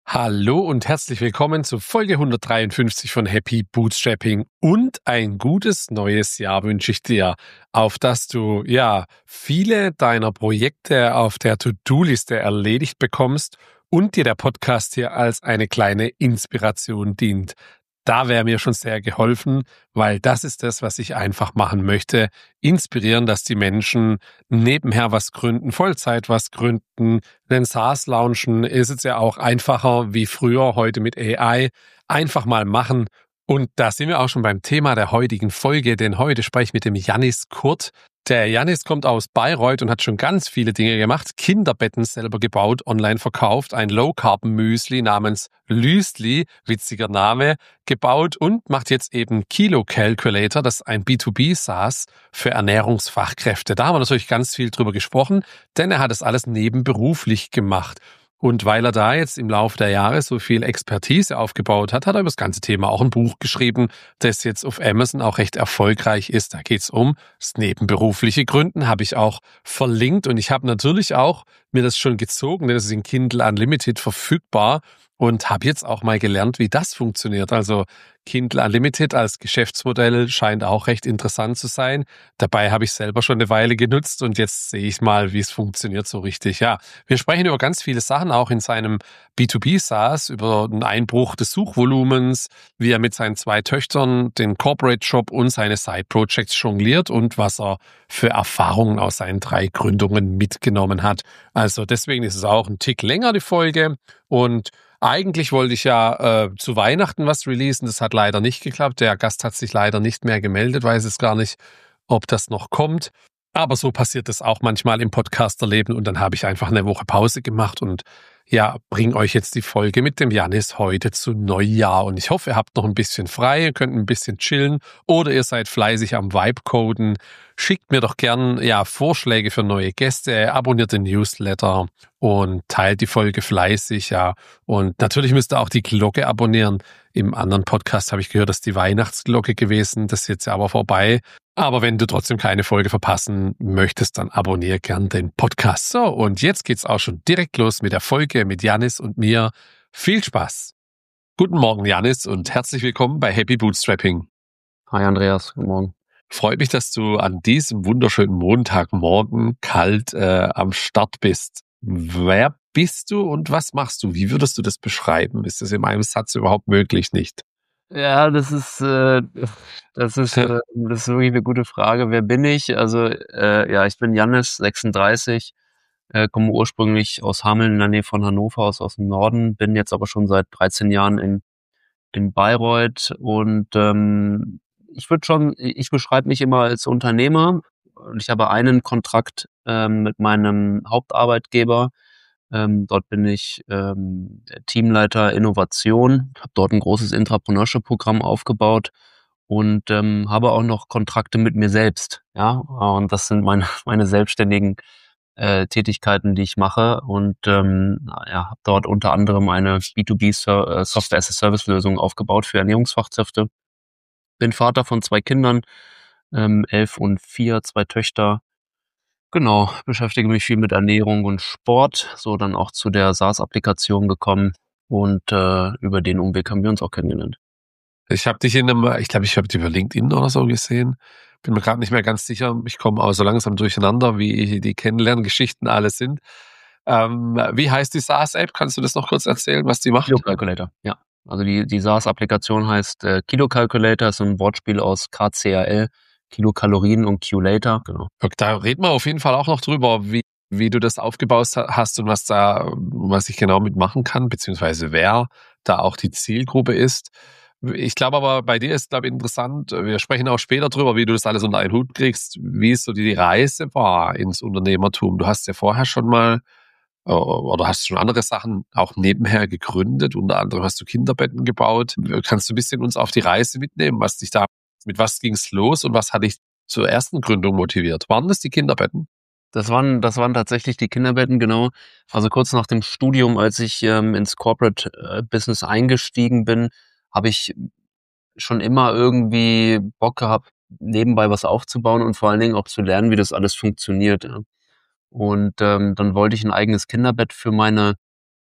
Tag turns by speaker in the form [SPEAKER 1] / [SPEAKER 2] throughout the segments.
[SPEAKER 1] Hallo und herzlich willkommen zu Folge 153 von Happy Bootstrapping und ein gutes neues Jahr wünsche ich dir, auf dass du viele deiner Projekte auf der To-Do-Liste erledigt bekommst und dir der Podcast hier als eine kleine Inspiration dient. Da wäre mir schon sehr geholfen, weil das ist das, was ich einfach machen möchte. Inspirieren, dass die Menschen nebenher was gründen, Vollzeit was gründen, einen SaaS launchen. Ist jetzt ja auch einfacher wie früher, heute mit AI. Einfach mal machen. Und da sind wir auch schon beim Thema der heutigen Folge, denn heute spreche ich mit dem Yannis Kurt. Der Yannis kommt aus Bayreuth und hat schon ganz viele Dinge gemacht. Kinderbetten selber gebaut, online verkauft, ein Low-Carb-Müsli namens Lüsli, witziger Name, gebaut und macht jetzt eben Kilo Calculator, das ist ein B2B-SaaS für Ernährungsfachkräfte. Da haben wir natürlich ganz viel drüber gesprochen, denn er hat es alles nebenberuflich gemacht. Und weil er da jetzt im Laufe der Jahre so viel Expertise aufgebaut hat, hat er über das ganze Thema auch ein Buch geschrieben, das jetzt auf Amazon auch recht erfolgreich ist. Da geht's um das nebenberufliche Gründen, habe ich auch verlinkt. Und ich habe natürlich auch mir das schon gezogen, denn es ist in Kindle Unlimited verfügbar und habe jetzt auch mal gelernt, wie das funktioniert. Also Kindle Unlimited als Geschäftsmodell scheint auch recht interessant zu sein. Dabei habe ich selber schon eine Weile genutzt und jetzt sehe ich mal, wie es funktioniert so richtig. Ja, wir sprechen über ganz viele Sachen, auch in seinem B2B-SaaS, über den Einbruch des Suchvolumens, wie er mit seinen 2 Töchtern den Corporate-Job und seine Side-Projects jongliert und was er für Erfahrungen aus seinen 3 Gründungen mitgenommen hat. Also deswegen ist es auch ein Tick länger, die Folge. Und eigentlich wollte ich ja zu Weihnachten was releasen, das hat leider nicht geklappt. Der Gast hat sich leider nicht mehr gemeldet, weiß es gar nicht, ob das noch kommt. Aber so passiert es auch manchmal im Podcasterleben und dann habe ich einfach eine Woche Pause gemacht und bringe euch jetzt die Folge mit dem Yannis heute zu Neujahr. Und ich hoffe, ihr habt noch ein bisschen frei, ihr könnt ein bisschen chillen oder ihr seid fleißig am Vibe-Coden. Schickt mir doch gern Vorschläge für neue Gäste, abonniert den Newsletter und teilt die Folge fleißig. Und natürlich müsst ihr auch die Glocke abonnieren. Im anderen Podcast habe ich gehört, dass die Weihnachtsglocke gewesen, das ist jetzt aber vorbei. Aber wenn du trotzdem keine Folge verpassen möchtest, dann abonniere gern den Podcast. So, und jetzt geht's auch schon direkt los mit der Folge mit Yannis und mir. Viel Spaß! Guten Morgen, Yannis, und herzlich willkommen bei Happy Bootstrapping.
[SPEAKER 2] Hi Andreas, guten Morgen.
[SPEAKER 1] Freut mich, dass du an diesem wunderschönen Montagmorgen kalt am Start bist. Wer bist du und was machst du? Wie würdest du das beschreiben? Ist das in einem Satz überhaupt möglich nicht?
[SPEAKER 2] Ja, das ist wirklich eine gute Frage. Wer bin ich? Also, ich bin Yannis, 36, komme ursprünglich aus Hameln in der Nähe von Hannover, aus dem Norden, bin jetzt aber schon seit 13 Jahren in Bayreuth und ich beschreibe mich immer als Unternehmer und ich habe einen Kontrakt mit meinem Hauptarbeitgeber. Dort bin ich Teamleiter Innovation, habe dort ein großes Intrapreneurship-Programm aufgebaut und habe auch noch Kontrakte mit mir selbst. Ja, und das sind meine selbstständigen Tätigkeiten, die ich mache und habe dort unter anderem eine B2B Software-as-a-Service-Lösung aufgebaut für Ernährungsfachkräfte. Bin Vater von 2 Kindern, 11 und 4, 2 Töchter. Genau, beschäftige mich viel mit Ernährung und Sport, so dann auch zu der SaaS-Applikation gekommen und über den Umweg haben wir uns auch kennengelernt.
[SPEAKER 1] Ich habe dich ich habe dich über LinkedIn oder so gesehen. Bin mir gerade nicht mehr ganz sicher. Ich komme aber so langsam durcheinander, wie die Kennenlerngeschichten alle sind. Wie heißt die SaaS-App? Kannst du das noch kurz erzählen, was die macht?
[SPEAKER 2] Kilo Calculator, ja. Also die SaaS-Applikation heißt Kilo Calculator, ist ein Wortspiel aus KCAL, Kilokalorien und Q-Later, genau.
[SPEAKER 1] Da reden wir auf jeden Fall auch noch drüber, wie du das aufgebaut hast und was ich genau mitmachen kann, beziehungsweise wer da auch die Zielgruppe ist. Ich glaube aber, bei dir ist, interessant, wir sprechen auch später drüber, wie du das alles unter einen Hut kriegst, wie es so die Reise war ins Unternehmertum. Du hast ja vorher schon mal oder hast schon andere Sachen auch nebenher gegründet, unter anderem hast du Kinderbetten gebaut. Kannst du ein bisschen uns auf die Reise mitnehmen, mit was ging's los und was hat dich zur ersten Gründung motiviert? Waren das die Kinderbetten?
[SPEAKER 2] Das waren tatsächlich die Kinderbetten, genau. Also kurz nach dem Studium, als ich ins Corporate Business eingestiegen bin, habe ich schon immer irgendwie Bock gehabt, nebenbei was aufzubauen und vor allen Dingen auch zu lernen, wie das alles funktioniert. Ja. Und dann wollte ich ein eigenes Kinderbett für meine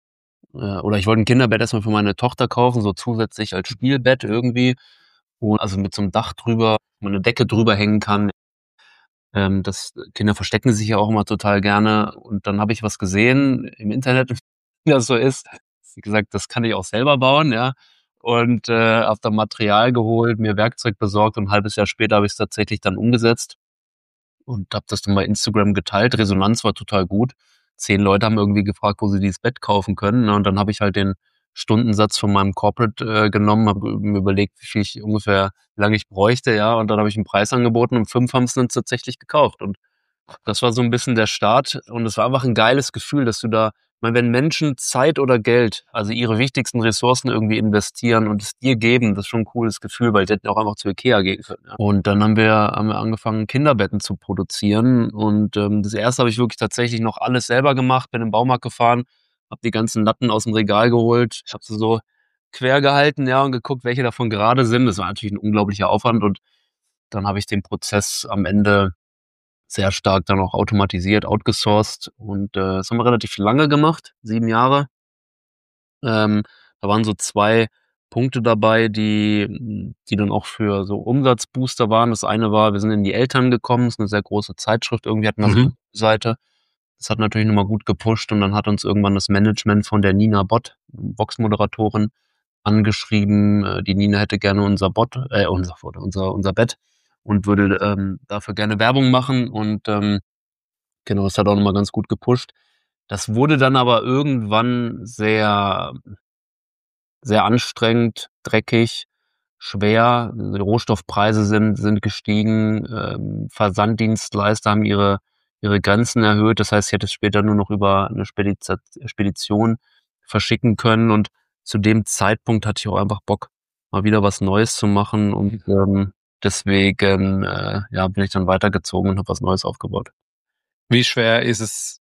[SPEAKER 2] oder ich wollte ein Kinderbett erstmal für meine Tochter kaufen, so zusätzlich als Spielbett irgendwie. Und also mit so einem Dach drüber, wo man eine Decke drüber hängen kann. Das Kinder verstecken sich ja auch immer total gerne. Und dann habe ich was gesehen im Internet, wie das so ist. Wie gesagt, das kann ich auch selber bauen, ja. Und habe dann Material geholt, mir Werkzeug besorgt und ein halbes Jahr später habe ich es tatsächlich dann umgesetzt und habe das dann bei Instagram geteilt. Resonanz war total gut. 10 Leute haben irgendwie gefragt, wo sie dieses Bett kaufen können. Ne? Und dann habe ich halt den Stundensatz von meinem Corporate genommen, habe mir überlegt, wie viel ich ungefähr, wie lange ich bräuchte, ja. Und dann habe ich einen Preis angeboten und 5 haben es dann tatsächlich gekauft. Und das war so ein bisschen der Start. Und es war einfach ein geiles Gefühl, dass du da, ich meine, wenn Menschen Zeit oder Geld, also ihre wichtigsten Ressourcen irgendwie investieren und es dir geben, das ist schon ein cooles Gefühl, weil die hätten auch einfach zu Ikea gehen können. Ja. Und dann haben wir angefangen, Kinderbetten zu produzieren. Und das erste habe ich wirklich tatsächlich noch alles selber gemacht, bin im Baumarkt gefahren, habe die ganzen Latten aus dem Regal geholt. Ich habe sie so quer gehalten, ja, und geguckt, welche davon gerade sind. Das war natürlich ein unglaublicher Aufwand. Und dann habe ich den Prozess am Ende sehr stark dann auch automatisiert, outgesourced und das haben wir relativ lange gemacht, 7 Jahre. Da waren so 2 Punkte dabei, die dann auch für so Umsatzbooster waren. Das eine war, wir sind in die Eltern gekommen, das ist 'ne sehr große Zeitschrift, irgendwie hatten wir so 'ne Seite. Das hat natürlich noch mal gut gepusht und dann hat uns irgendwann das Management von der Nina Bott, Box-Moderatorin, angeschrieben. Die Nina hätte gerne unser Bett und würde dafür gerne Werbung machen und genau, das hat auch noch mal ganz gut gepusht. Das wurde dann aber irgendwann sehr sehr anstrengend, dreckig, schwer. Die Rohstoffpreise sind gestiegen, Versanddienstleister haben ihre Grenzen erhöht. Das heißt, ich hätte es später nur noch über 'ne Spedition verschicken können und zu dem Zeitpunkt hatte ich auch einfach Bock, mal wieder was Neues zu machen und deswegen, ja, bin ich dann weitergezogen und habe was Neues aufgebaut.
[SPEAKER 1] Wie schwer ist es,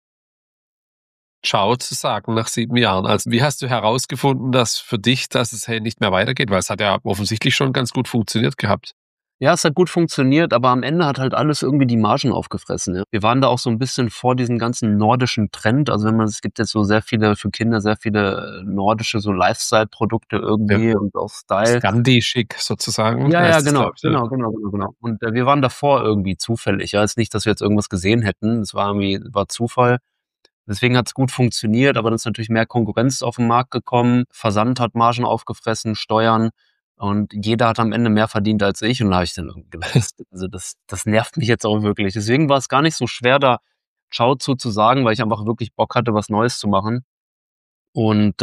[SPEAKER 1] Ciao zu sagen nach 7 Jahren? Also, wie hast du herausgefunden, dass für dich, dass es, hey, nicht mehr weitergeht? Weil es hat ja offensichtlich schon ganz gut funktioniert gehabt.
[SPEAKER 2] Ja, es hat gut funktioniert, aber am Ende hat halt alles irgendwie die Margen aufgefressen, ja. Wir waren da auch so 'n bisschen vor diesem ganzen nordischen Trend. Also, wenn man es gibt jetzt so sehr viele für Kinder sehr viele nordische so Lifestyle-Produkte
[SPEAKER 1] Ja.
[SPEAKER 2] irgendwie und auch Style.
[SPEAKER 1] Scandi-Chic sozusagen
[SPEAKER 2] Ja, ja,
[SPEAKER 1] heißt es,
[SPEAKER 2] genau,
[SPEAKER 1] glaube ich, ja.
[SPEAKER 2] genau. Und wir waren davor irgendwie zufällig, ja. Ist nicht, dass wir jetzt irgendwas gesehen hätten. Es war Zufall. Deswegen hat's gut funktioniert, aber dann ist natürlich mehr Konkurrenz auf 'n Markt gekommen. Versand hat Margen aufgefressen, Steuern und jeder hat am Ende mehr verdient als ich und da habe ich dann irgendwie gedacht, das nervt mich jetzt auch wirklich. Deswegen war's gar nicht so schwer, da Ciao zu sagen, weil ich einfach wirklich Bock hatte, was Neues zu machen. Und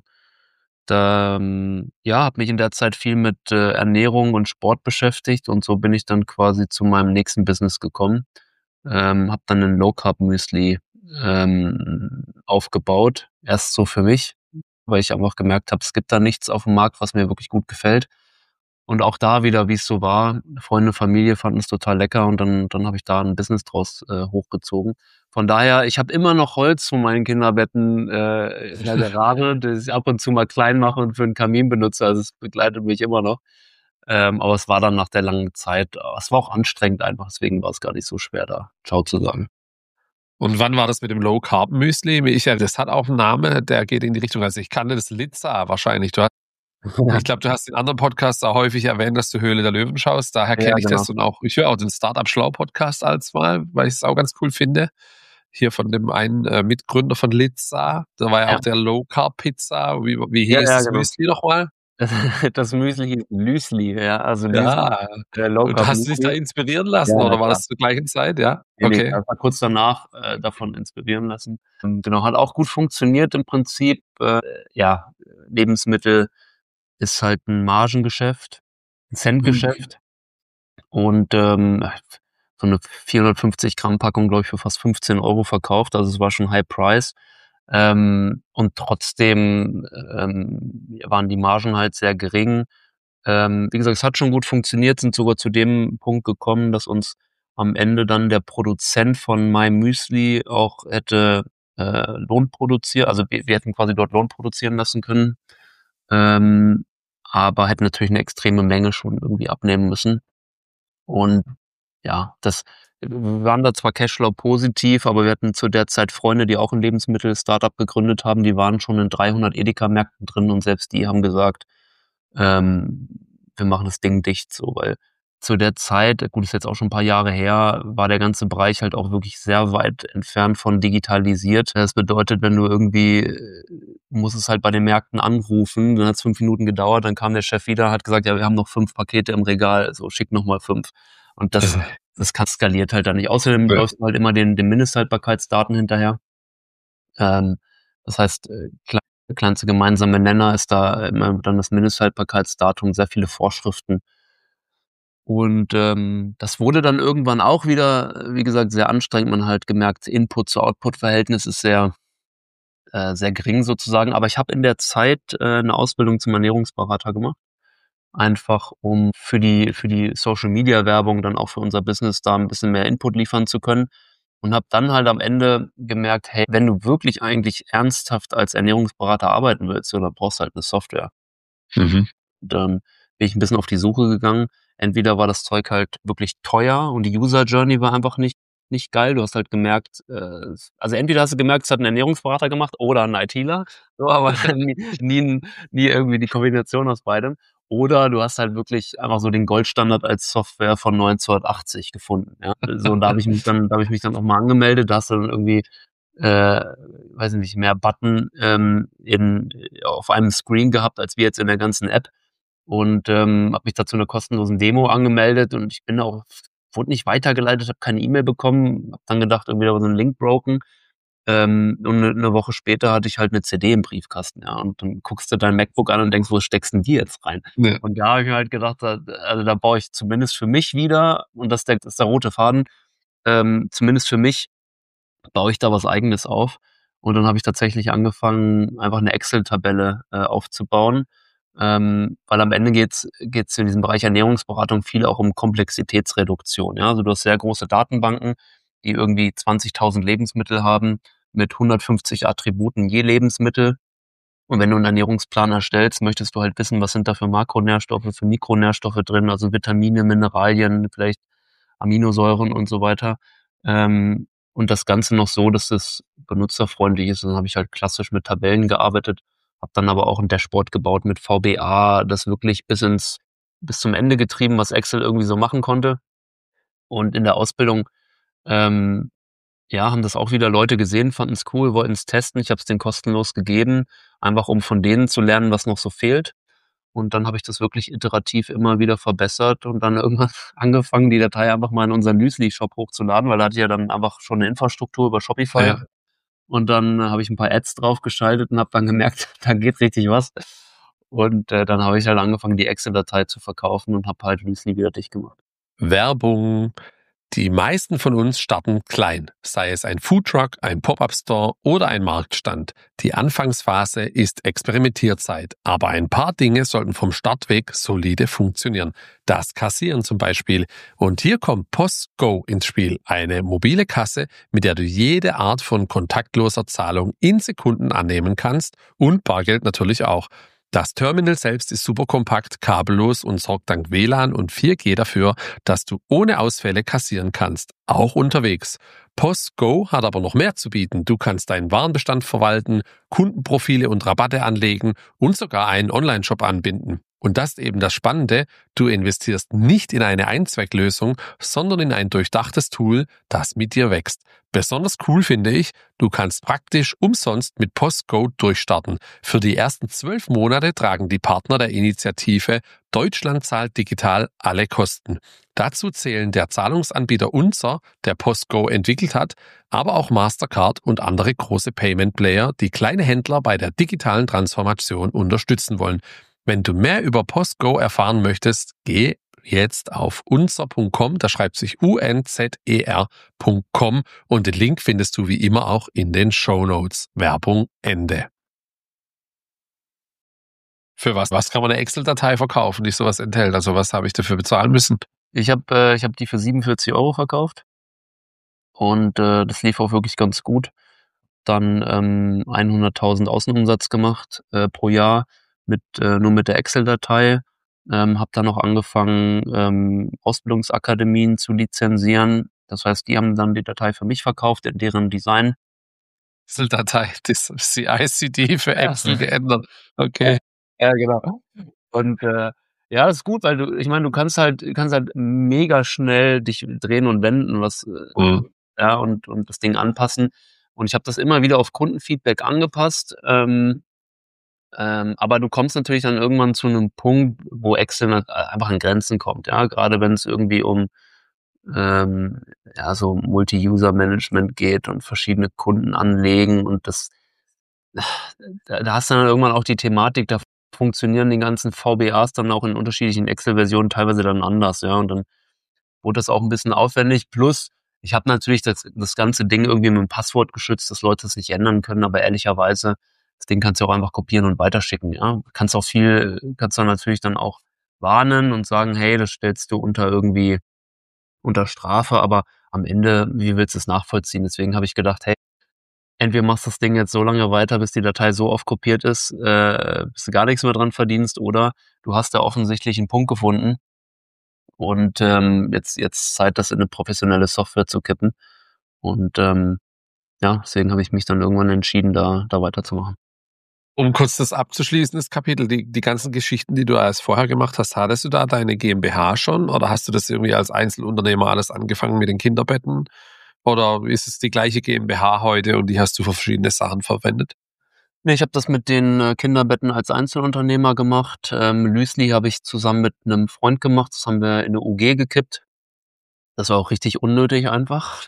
[SPEAKER 2] ja, habe mich in der Zeit viel mit Ernährung und Sport beschäftigt und so bin ich dann quasi zu meinem nächsten Business gekommen. Habe dann 'nen Low Carb Müsli aufgebaut. Erst so für mich, weil ich einfach gemerkt habe, es gibt da nichts auf dem Markt, was mir wirklich gut gefällt. Und auch da wieder, wie es so war, Freunde, Familie fanden es total lecker und dann habe ich da 'n Business draus hochgezogen. Von daher, ich habe immer noch Holz von meinen Kinderbetten in der Garage, das ich ab und zu mal klein mache und für 'n Kamin benutze. Also, es begleitet mich immer noch. Aber es war dann nach der langen Zeit es war auch anstrengend einfach, deswegen war's gar nicht so schwer, da Ciao zu sagen.
[SPEAKER 1] Und wann war das mit dem Low Carb Müsli? Das hat auch 'n Name, der geht in die Richtung, also, ich kannte das Lizza wahrscheinlich. Ich glaube, du hast in anderen Podcasts auch häufig erwähnt, dass du Höhle der Löwen schaust. Daher
[SPEAKER 2] Ja,
[SPEAKER 1] kenne ich
[SPEAKER 2] genau.
[SPEAKER 1] das und auch ich höre auch den Startup Schlau Podcast als mal, weil ich es auch ganz cool finde. Hier von dem einen Mitgründer von Lizza. Da war ja
[SPEAKER 2] Ja.
[SPEAKER 1] auch der Low Carb Pizza. Wie
[SPEAKER 2] Ja,
[SPEAKER 1] hieß
[SPEAKER 2] ja,
[SPEAKER 1] das
[SPEAKER 2] genau.
[SPEAKER 1] Müsli noch mal?
[SPEAKER 2] Das Müsli hieß Müsli, ja, also Müsli,
[SPEAKER 1] Ja.
[SPEAKER 2] Low
[SPEAKER 1] Und
[SPEAKER 2] Carb
[SPEAKER 1] hast du dich da
[SPEAKER 2] Müsli.
[SPEAKER 1] inspirieren
[SPEAKER 2] Ja,
[SPEAKER 1] lassen
[SPEAKER 2] na
[SPEAKER 1] oder war
[SPEAKER 2] klar.
[SPEAKER 1] das zur gleichen Zeit? Ja?
[SPEAKER 2] Ne,
[SPEAKER 1] Okay.
[SPEAKER 2] das war kurz danach davon inspirieren lassen. Genau, hat auch gut funktioniert im Prinzip. Ja, Lebensmittel ist halt 'n Margengeschäft, 'n Centgeschäft und so 'ne 450 Gramm Packung, glaube ich, für fast 15 € verkauft. Also, es war schon High Price. Und trotzdem waren die Margen halt sehr gering. Wie gesagt, es hat schon gut funktioniert, sind sogar zu dem Punkt gekommen, dass uns am Ende dann der Produzent von My Müsli auch hätte Lohn produziert, also wir hätten quasi dort Lohn produzieren lassen können, ähm, aber hätten natürlich 'ne extreme Menge schon irgendwie abnehmen müssen. Und ja, das wir waren da zwar Cashflow positiv, aber wir hatten zu der Zeit Freunde, die auch ein Lebensmittel-Startup gegründet haben, die waren schon in 300 Edeka-Märkten drin und selbst die haben gesagt, ähm, wir machen das Ding dicht so, weil zu der Zeit, gut, ist jetzt auch schon ein paar Jahre her, war der ganze Bereich halt auch wirklich sehr weit entfernt von digitalisiert. Das bedeutet, wenn du irgendwie, musst es halt bei den Märkten anrufen, dann hat es 5 Minuten gedauert, dann kam der Chef wieder, hat gesagt, ja, wir haben noch 5 Pakete im Regal, so schick noch mal 5. Und das skaliert halt dann nicht. Außerdem
[SPEAKER 1] Ja.
[SPEAKER 2] läufst du halt immer den Mindesthaltbarkeitsdaten hinterher. Das heißt, kleinste gemeinsame Nenner ist da immer dann das Mindesthaltbarkeitsdatum, sehr viele Vorschriften. Und das wurde dann irgendwann auch wieder, wie gesagt, sehr anstrengend. Man hat halt gemerkt, Input-zu-Output-Verhältnis ist sehr gering sozusagen. Aber ich habe in der Zeit eine Ausbildung zum Ernährungsberater gemacht. Einfach um für die Social-Media-Werbung dann auch für unser Business da ein bisschen mehr Input liefern zu können. Und habe dann halt am Ende gemerkt, hey, wenn du wirklich eigentlich ernsthaft als Ernährungsberater arbeiten willst, dann brauchst du halt eine Software.
[SPEAKER 1] Mhm.
[SPEAKER 2] Dann bin ich ein bisschen auf die Suche gegangen. Entweder war das Zeug halt wirklich teuer und die User Journey war einfach nicht geil. Du hast halt gemerkt, also entweder hast du gemerkt, es hat ein Ernährungsberater gemacht oder ein ITler, so, aber nie irgendwie die Kombination aus beidem. Oder du hast halt wirklich einfach so den Goldstandard als Software von 1980 gefunden. Ja? So, und da habe ich mich dann auch mal angemeldet. Da hast du dann irgendwie weiß ich nicht, mehr Button auf einem Screen gehabt, als wir jetzt in der ganzen App. Und habe mich dazu einer kostenlosen Demo angemeldet und ich bin auch, wurde nicht weitergeleitet, habe keine E-Mail bekommen, habe dann gedacht, irgendwie da war so ein Link broken. Und eine Woche später hatte ich halt eine CD im Briefkasten, ja. Und dann guckst du dein MacBook an und denkst, wo steckst denn die jetzt rein?
[SPEAKER 1] Ja.
[SPEAKER 2] Und da habe ich mir halt gedacht, also da baue ich zumindest für mich wieder, und das ist der rote Faden, zumindest für mich baue ich da was Eigenes auf. Und dann habe ich tatsächlich angefangen, einfach eine Excel-Tabelle aufzubauen, weil am Ende geht's in diesem Bereich Ernährungsberatung viel auch um Komplexitätsreduktion. Ja? Also du hast sehr große Datenbanken, die irgendwie 20.000 Lebensmittel haben mit 150 Attributen je Lebensmittel. Und wenn du einen Ernährungsplan erstellst, möchtest du halt wissen, was sind da für Makronährstoffe, für Mikronährstoffe drin, also Vitamine, Mineralien, vielleicht Aminosäuren und so weiter. Und das Ganze noch so, dass es benutzerfreundlich ist. Dann habe ich halt klassisch mit Tabellen gearbeitet, habe dann aber auch ein Dashboard gebaut mit VBA, das wirklich bis zum Ende getrieben, was Excel irgendwie so machen konnte. Und in der Ausbildung ja, haben das auch wieder Leute gesehen, fanden es cool, wollten es testen. Ich habe es denen kostenlos gegeben, einfach um von denen zu lernen, was noch so fehlt. Und dann habe ich das wirklich iterativ immer wieder verbessert und dann irgendwann angefangen, die Datei einfach mal in unseren Müsli-Shop hochzuladen, weil da hatte ich ja dann einfach schon eine Infrastruktur über Shopify.
[SPEAKER 1] Ja.
[SPEAKER 2] Und dann habe ich ein paar Ads drauf geschaltet und habe dann gemerkt, da geht richtig was. Und dann habe ich halt angefangen, die Excel-Datei zu verkaufen und habe halt Müsli wieder dicht gemacht.
[SPEAKER 1] Werbung. Die meisten von uns starten klein, sei es ein Foodtruck, ein Pop-up-Store oder ein Marktstand. Die Anfangsphase ist Experimentierzeit, aber ein paar Dinge sollten vom Start weg solide funktionieren. Das Kassieren zum Beispiel. Und hier kommt PostGo ins Spiel, eine mobile Kasse, mit der du jede Art von kontaktloser Zahlung in Sekunden annehmen kannst und Bargeld natürlich auch. Das Terminal selbst ist super kompakt, kabellos und sorgt dank WLAN und 4G dafür, dass du ohne Ausfälle kassieren kannst, auch unterwegs. PostGo hat aber noch mehr zu bieten. Du kannst deinen Warenbestand verwalten, Kundenprofile und Rabatte anlegen und sogar einen Online-Shop anbinden. Und das ist eben das Spannende, du investierst nicht in eine Einzwecklösung, sondern in ein durchdachtes Tool, das mit dir wächst. Besonders cool finde ich, du kannst praktisch umsonst mit PostGo durchstarten. Für die ersten 12 Monate tragen die Partner der Initiative Deutschland zahlt digital alle Kosten. Dazu zählen der Zahlungsanbieter Unser, der PostGo entwickelt hat, aber auch Mastercard und andere große Payment-Player, die kleine Händler bei der digitalen Transformation unterstützen wollen. Wenn du mehr über PostGo erfahren möchtest, geh jetzt auf unser.com, da schreibt sich unzer.com und den Link findest du wie immer auch in den Shownotes. Werbung Ende. Für was kann man eine Excel-Datei verkaufen, die sowas enthält? Also was habe ich dafür bezahlen müssen?
[SPEAKER 2] Ich hab die für 47 Euro verkauft und das lief auch wirklich ganz gut. Dann 100.000 Außenumsatz gemacht pro Jahr nur mit der Excel-Datei. Habe dann noch angefangen, Ausbildungsakademien zu lizenzieren. Das heißt, die haben dann die Datei für mich verkauft in deren Design.
[SPEAKER 1] Excel-Datei, das ist die ICD für Excel geändert. Okay.
[SPEAKER 2] Ja, genau. Und ja, das ist gut, weil ich meine, du kannst halt mega schnell dich drehen und wenden, ja, und das Ding anpassen. Und ich habe das immer wieder auf Kundenfeedback angepasst. Aber du kommst natürlich dann irgendwann zu einem Punkt, wo Excel einfach an Grenzen kommt, ja. Gerade wenn es irgendwie um ja, so Multi-User-Management geht und verschiedene Kunden anlegen und da hast du dann irgendwann auch die Thematik, da funktionieren die ganzen VBAs dann auch in unterschiedlichen Excel-Versionen teilweise dann anders, ja. Und dann wurde das auch ein bisschen aufwendig. Plus, ich habe natürlich das ganze Ding irgendwie mit dem Passwort geschützt, dass Leute es nicht ändern können, aber ehrlicherweise, das Ding kannst du auch einfach kopieren und weiterschicken, ja. Kannst dann natürlich dann auch warnen und sagen, hey, das stellst du unter Strafe, aber am Ende, wie willst du es nachvollziehen? Deswegen habe ich gedacht, hey, entweder machst du das Ding jetzt so lange weiter, bis die Datei so oft kopiert ist, bis du gar nichts mehr dran verdienst, oder du hast da offensichtlich einen Punkt gefunden und jetzt Zeit, das in eine professionelle Software zu kippen. Und ja, deswegen habe ich mich dann irgendwann entschieden, da weiterzumachen.
[SPEAKER 1] Um kurz das abzuschließen, das Kapitel, die ganzen Geschichten, die du erst vorher gemacht hast, hattest du da deine GmbH schon oder hast du das irgendwie als Einzelunternehmer alles angefangen mit den Kinderbetten? Oder ist es die gleiche GmbH heute und die hast du für verschiedene Sachen verwendet?
[SPEAKER 2] Nee, ich habe das mit den Kinderbetten als Einzelunternehmer gemacht. Müsli habe ich zusammen mit einem Freund gemacht. Das haben wir in eine UG gekippt. Das war auch richtig unnötig einfach.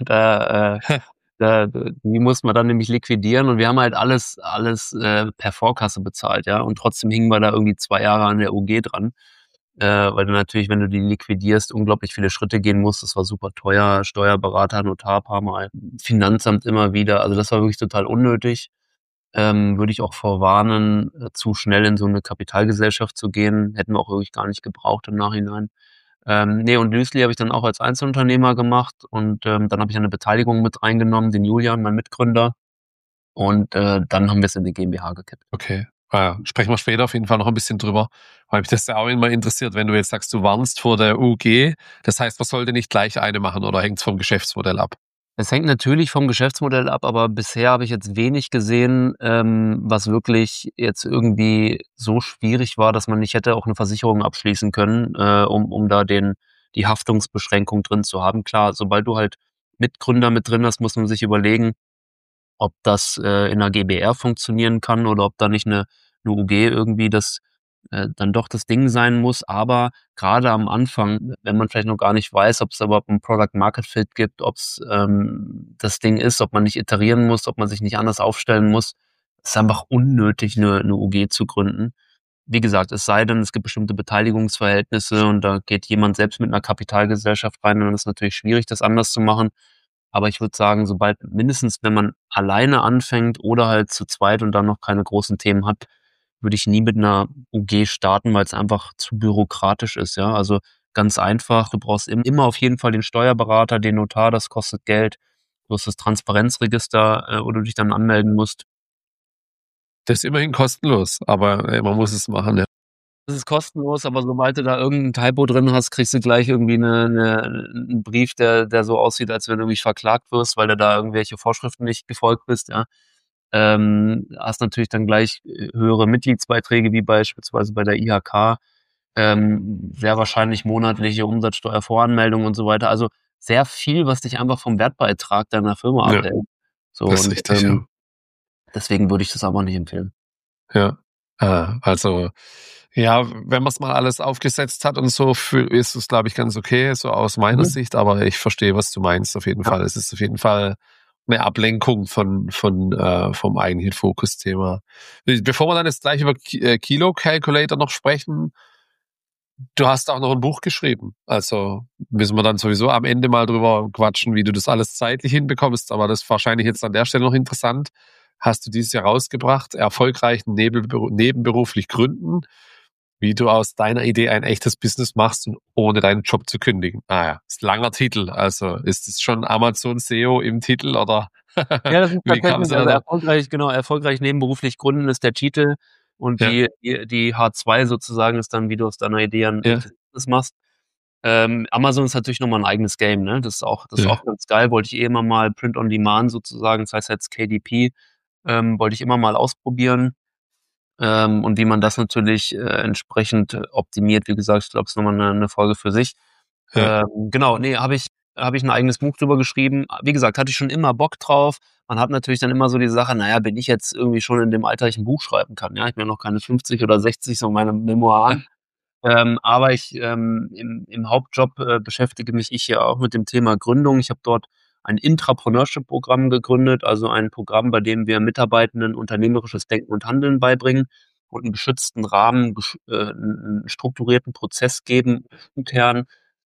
[SPEAKER 2] Die mussten wir dann nämlich liquidieren und wir haben halt alles per Vorkasse bezahlt, ja. Und trotzdem hingen wir da irgendwie 2 Jahre an der UG dran. Weil du natürlich, wenn du die liquidierst, unglaublich viele Schritte gehen musst. Das war super teuer. Steuerberater, Notar paar Mal, Finanzamt immer wieder. Also das war wirklich total unnötig. Würde ich auch vorwarnen, zu schnell in so eine Kapitalgesellschaft zu gehen. Hätten wir auch wirklich gar nicht gebraucht im Nachhinein. Ne, und Müsli habe ich dann auch als Einzelunternehmer gemacht und dann habe ich eine Beteiligung mit reingenommen, den Julian, meinen Mitgründer. Und dann haben wir es in die GmbH gekippt.
[SPEAKER 1] Okay. Sprechen wir später auf jeden Fall noch ein bisschen drüber, weil mich das ja auch immer interessiert, wenn du jetzt sagst, du warnst vor der UG. Das heißt, man sollte nicht gleich eine machen oder hängt es vom Geschäftsmodell ab?
[SPEAKER 2] Es hängt natürlich vom Geschäftsmodell ab, aber bisher habe ich jetzt wenig gesehen, was wirklich jetzt irgendwie so schwierig war, dass man nicht hätte auch eine Versicherung abschließen können, um da die Haftungsbeschränkung drin zu haben. Klar, sobald du halt Mitgründer mit drin hast, muss man sich überlegen, ob das in 'ner GbR funktionieren kann oder ob da nicht eine UG irgendwie dann doch das Ding sein muss. Aber gerade am Anfang, wenn man vielleicht noch gar nicht weiß, ob es überhaupt 'n Product Market Fit gibt, ob's das Ding ist, ob man nicht iterieren muss, ob man sich nicht anders aufstellen muss, ist einfach unnötig, eine UG zu gründen. Wie gesagt, es sei denn, es gibt bestimmte Beteiligungsverhältnisse und da geht jemand selbst mit einer Kapitalgesellschaft rein, dann ist es natürlich schwierig, das anders zu machen. Aber ich würde sagen, sobald mindestens, wenn man alleine anfängt oder halt zu zweit und dann noch keine großen Themen hat, würde ich nie mit einer UG starten, weil es einfach zu bürokratisch ist, ja. Also, ganz einfach, du brauchst immer auf jeden Fall den Steuerberater, den Notar, das kostet Geld. Du hast das Transparenzregister, wo du dich dann anmelden musst.
[SPEAKER 1] Das ist immerhin kostenlos, aber man muss es machen, ja.
[SPEAKER 2] Das ist kostenlos, aber sobald du da irgend 'n Typo drin hast, kriegst du gleich irgendwie 'n Brief, der so aussieht, als wenn du irgendwie verklagt wirst, weil du da irgendwelche Vorschriften nicht gefolgt bist, ja. Hast natürlich dann gleich höhere Mitgliedsbeiträge, wie beispielsweise bei der IHK, sehr wahrscheinlich monatliche Umsatzsteuervoranmeldung und so weiter. Also, sehr viel, was dich einfach vom Wertbeitrag deiner Firma
[SPEAKER 1] Ja,
[SPEAKER 2] abhält. So
[SPEAKER 1] das ist
[SPEAKER 2] und
[SPEAKER 1] richtig, ja.
[SPEAKER 2] deswegen würde ich das aber nicht empfehlen.
[SPEAKER 1] Ja. Also, ja, wenn man es mal alles aufgesetzt hat und so, ist es, glaube ich, ganz okay, so aus meiner
[SPEAKER 2] Mhm.
[SPEAKER 1] Sicht, aber ich verstehe, was du meinst, auf jeden
[SPEAKER 2] Ja.
[SPEAKER 1] Fall. Es ist auf jeden Fall eine Ablenkung vom eigentlichen Fokusthema. Bevor wir dann jetzt gleich über Kilo Calculator noch sprechen, du hast auch noch ein Buch geschrieben. Also müssen wir dann sowieso am Ende mal drüber quatschen, wie du das alles zeitlich hinbekommst. Aber das ist wahrscheinlich jetzt an der Stelle noch interessant. Hast du dieses Jahr rausgebracht, erfolgreich nebenberuflich gründen, wie du aus deiner Idee ein echtes Business machst und ohne deinen Job zu kündigen. Ist ein langer Titel. Also ist es schon Amazon SEO im Titel oder
[SPEAKER 2] Ja, das ist
[SPEAKER 1] wie kam
[SPEAKER 2] tatsächlich,
[SPEAKER 1] es
[SPEAKER 2] also
[SPEAKER 1] da?
[SPEAKER 2] erfolgreich nebenberuflich gründen ist der Titel und
[SPEAKER 1] Ja,
[SPEAKER 2] die H2 sozusagen ist dann, wie du aus deiner Idee ein
[SPEAKER 1] ja.
[SPEAKER 2] echtes Business machst. Amazon ist natürlich nochmal ein eigenes Game, ne? Das ist auch ganz geil. Wollte ich eh immer mal Print on Demand sozusagen, das heißt jetzt KDP, wollte ich immer mal ausprobieren. Und wie man das natürlich entsprechend optimiert, wie gesagt, ich glaube, es ist nochmal eine Folge für sich.
[SPEAKER 1] Ja.
[SPEAKER 2] Genau, nee, habe ich ein eigenes Buch drüber geschrieben. Wie gesagt, hatte ich schon immer Bock drauf. Man hat natürlich dann immer so die Sache, naja, bin ich jetzt irgendwie schon in dem Alter, ich ein Buch schreiben kann. Ja, ich bin ja noch keine 50 oder 60, so meine Memoiren. Aber im Hauptjob beschäftige mich ich ja auch mit dem Thema Gründung. Ich habe dort ein Intrapreneurship-Programm gegründet, also ein Programm, bei dem wir Mitarbeitenden unternehmerisches Denken und Handeln beibringen und einen geschützten Rahmen, einen strukturierten Prozess geben, intern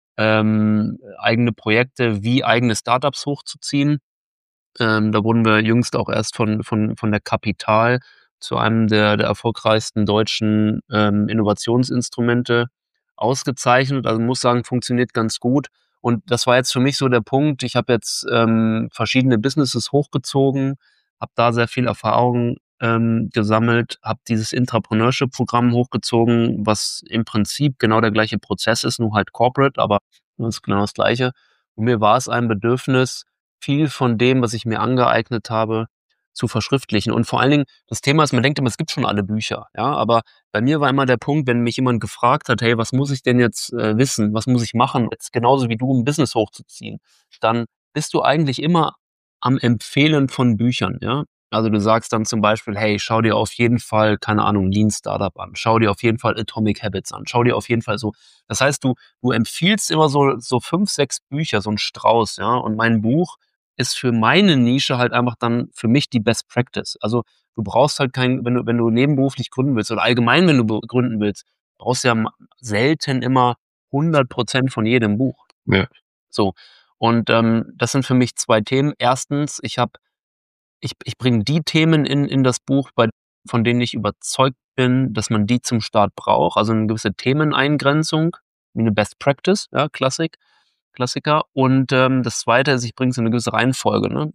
[SPEAKER 2] eigene Projekte wie eigene Startups hochzuziehen. Da wurden wir jüngst auch erst von der Capital zu einem der erfolgreichsten deutschen Innovationsinstrumente ausgezeichnet. Also muss sagen, funktioniert ganz gut. Und das war jetzt für mich so der Punkt. Ich habe jetzt verschiedene Businesses hochgezogen, habe da sehr viel Erfahrung gesammelt, habe dieses Intrapreneurship-Programm hochgezogen, was im Prinzip genau der gleiche Prozess ist, nur halt corporate, aber das ist genau das Gleiche. Und mir war es ein Bedürfnis, viel von dem, was ich mir angeeignet habe, zu verschriftlichen. Und vor allen Dingen, das Thema ist, man denkt immer, es gibt schon alle Bücher, ja, aber bei mir war immer der Punkt, wenn mich jemand gefragt hat, hey, was muss ich denn jetzt wissen, was muss ich machen, jetzt genauso wie du ein Business hochzuziehen, dann bist du eigentlich immer am Empfehlen von Büchern, ja. Also du sagst dann zum Beispiel, hey, schau dir auf jeden Fall, keine Ahnung, Lean Startup an, schau dir auf jeden Fall Atomic Habits an, schau dir auf jeden Fall so. Das heißt, du empfiehlst immer so 5, 6 Bücher, so ein Strauß, ja. Und mein Buch ist für meine Nische halt einfach dann für mich die Best Practice. Also du brauchst halt wenn du nebenberuflich gründen willst oder allgemein, wenn du gründen willst, brauchst du ja selten immer 100% von jedem Buch.
[SPEAKER 1] Ja.
[SPEAKER 2] So. Und das sind für mich 2 Themen. Erstens, ich bringe die Themen in das Buch, von denen ich überzeugt bin, dass man die zum Start braucht. Also eine gewisse Themeneingrenzung, wie eine Best Practice, ja, Klassiker. Und das Zweite ist, ich bringe so eine gewisse Reihenfolge. Ne?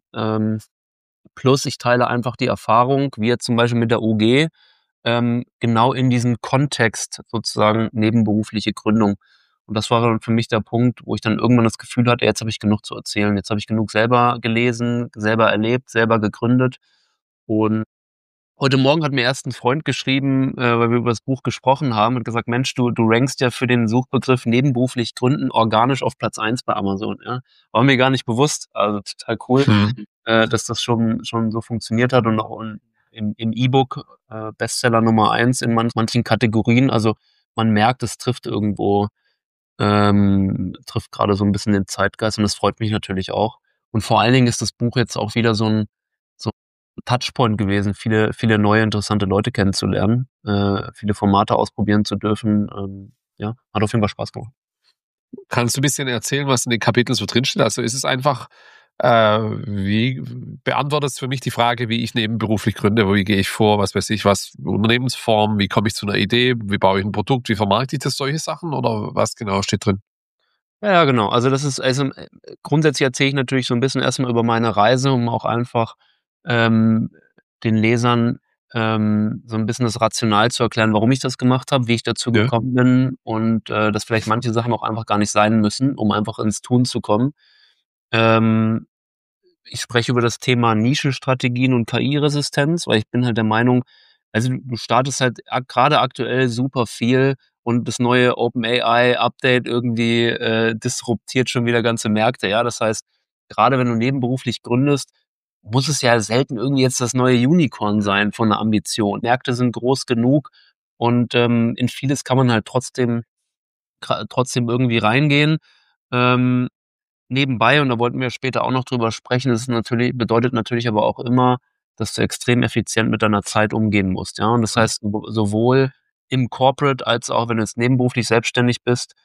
[SPEAKER 2] Plus ich teile einfach die Erfahrung, wie jetzt zum Beispiel mit der UG, genau in diesem Kontext sozusagen nebenberufliche Gründung. Und das war dann für mich der Punkt, wo ich dann irgendwann das Gefühl hatte, jetzt habe ich genug zu erzählen. Jetzt habe ich genug selber gelesen, selber erlebt, selber gegründet. Und heute Morgen hat mir erst ein Freund geschrieben, weil wir über das Buch gesprochen haben und gesagt, Mensch, du rankst ja für den Suchbegriff nebenberuflich gründen organisch auf Platz 1 bei Amazon. Ja? War mir gar nicht bewusst. Also total cool, dass das schon so funktioniert hat und auch im E-Book Bestseller Nummer 1 in manchen Kategorien. Also man merkt, es trifft irgendwo, trifft gerade so ein bisschen den Zeitgeist und das freut mich natürlich auch. Und vor allen Dingen ist das Buch jetzt auch wieder so Touchpoint gewesen, viele neue interessante Leute kennenzulernen, viele Formate ausprobieren zu dürfen. Ja, hat auf jeden Fall Spaß gemacht.
[SPEAKER 1] Kannst du ein bisschen erzählen, was in den Kapiteln so drinsteht? Also ist es einfach, wie beantwortest für mich die Frage, wie ich nebenberuflich gründe, wie gehe ich vor, was weiß ich, was Unternehmensform, wie komme ich zu einer Idee, wie baue ich ein Produkt, wie vermarkte ich das, solche Sachen oder was genau steht drin?
[SPEAKER 2] Ja, genau. Also das ist, grundsätzlich erzähle ich natürlich so ein bisschen erstmal über meine Reise, um auch einfach ähm, den Lesern so ein bisschen das rational zu erklären, warum ich das gemacht habe, wie ich dazu
[SPEAKER 1] Ja.
[SPEAKER 2] gekommen bin und dass vielleicht manche Sachen auch einfach gar nicht sein müssen, um einfach ins Tun zu kommen. Ähm, Ich spreche über das Thema Nischenstrategien und KI-Resistenz, weil ich bin halt der Meinung, also du startest halt gerade aktuell super viel und das neue OpenAI-Update irgendwie disruptiert schon wieder ganze Märkte. Ja, das heißt, gerade wenn du nebenberuflich gründest, muss es ja selten irgendwie jetzt das neue Unicorn sein von der Ambition. Märkte sind groß genug und in vieles kann man halt trotzdem irgendwie reingehen. Ähm, Nebenbei, und da wollten wir später auch noch drüber sprechen, bedeutet natürlich aber auch immer, dass du extrem effizient mit deiner Zeit umgehen musst, ja. Und das heißt, sowohl im Corporate als auch wenn du jetzt nebenberuflich selbstständig bist,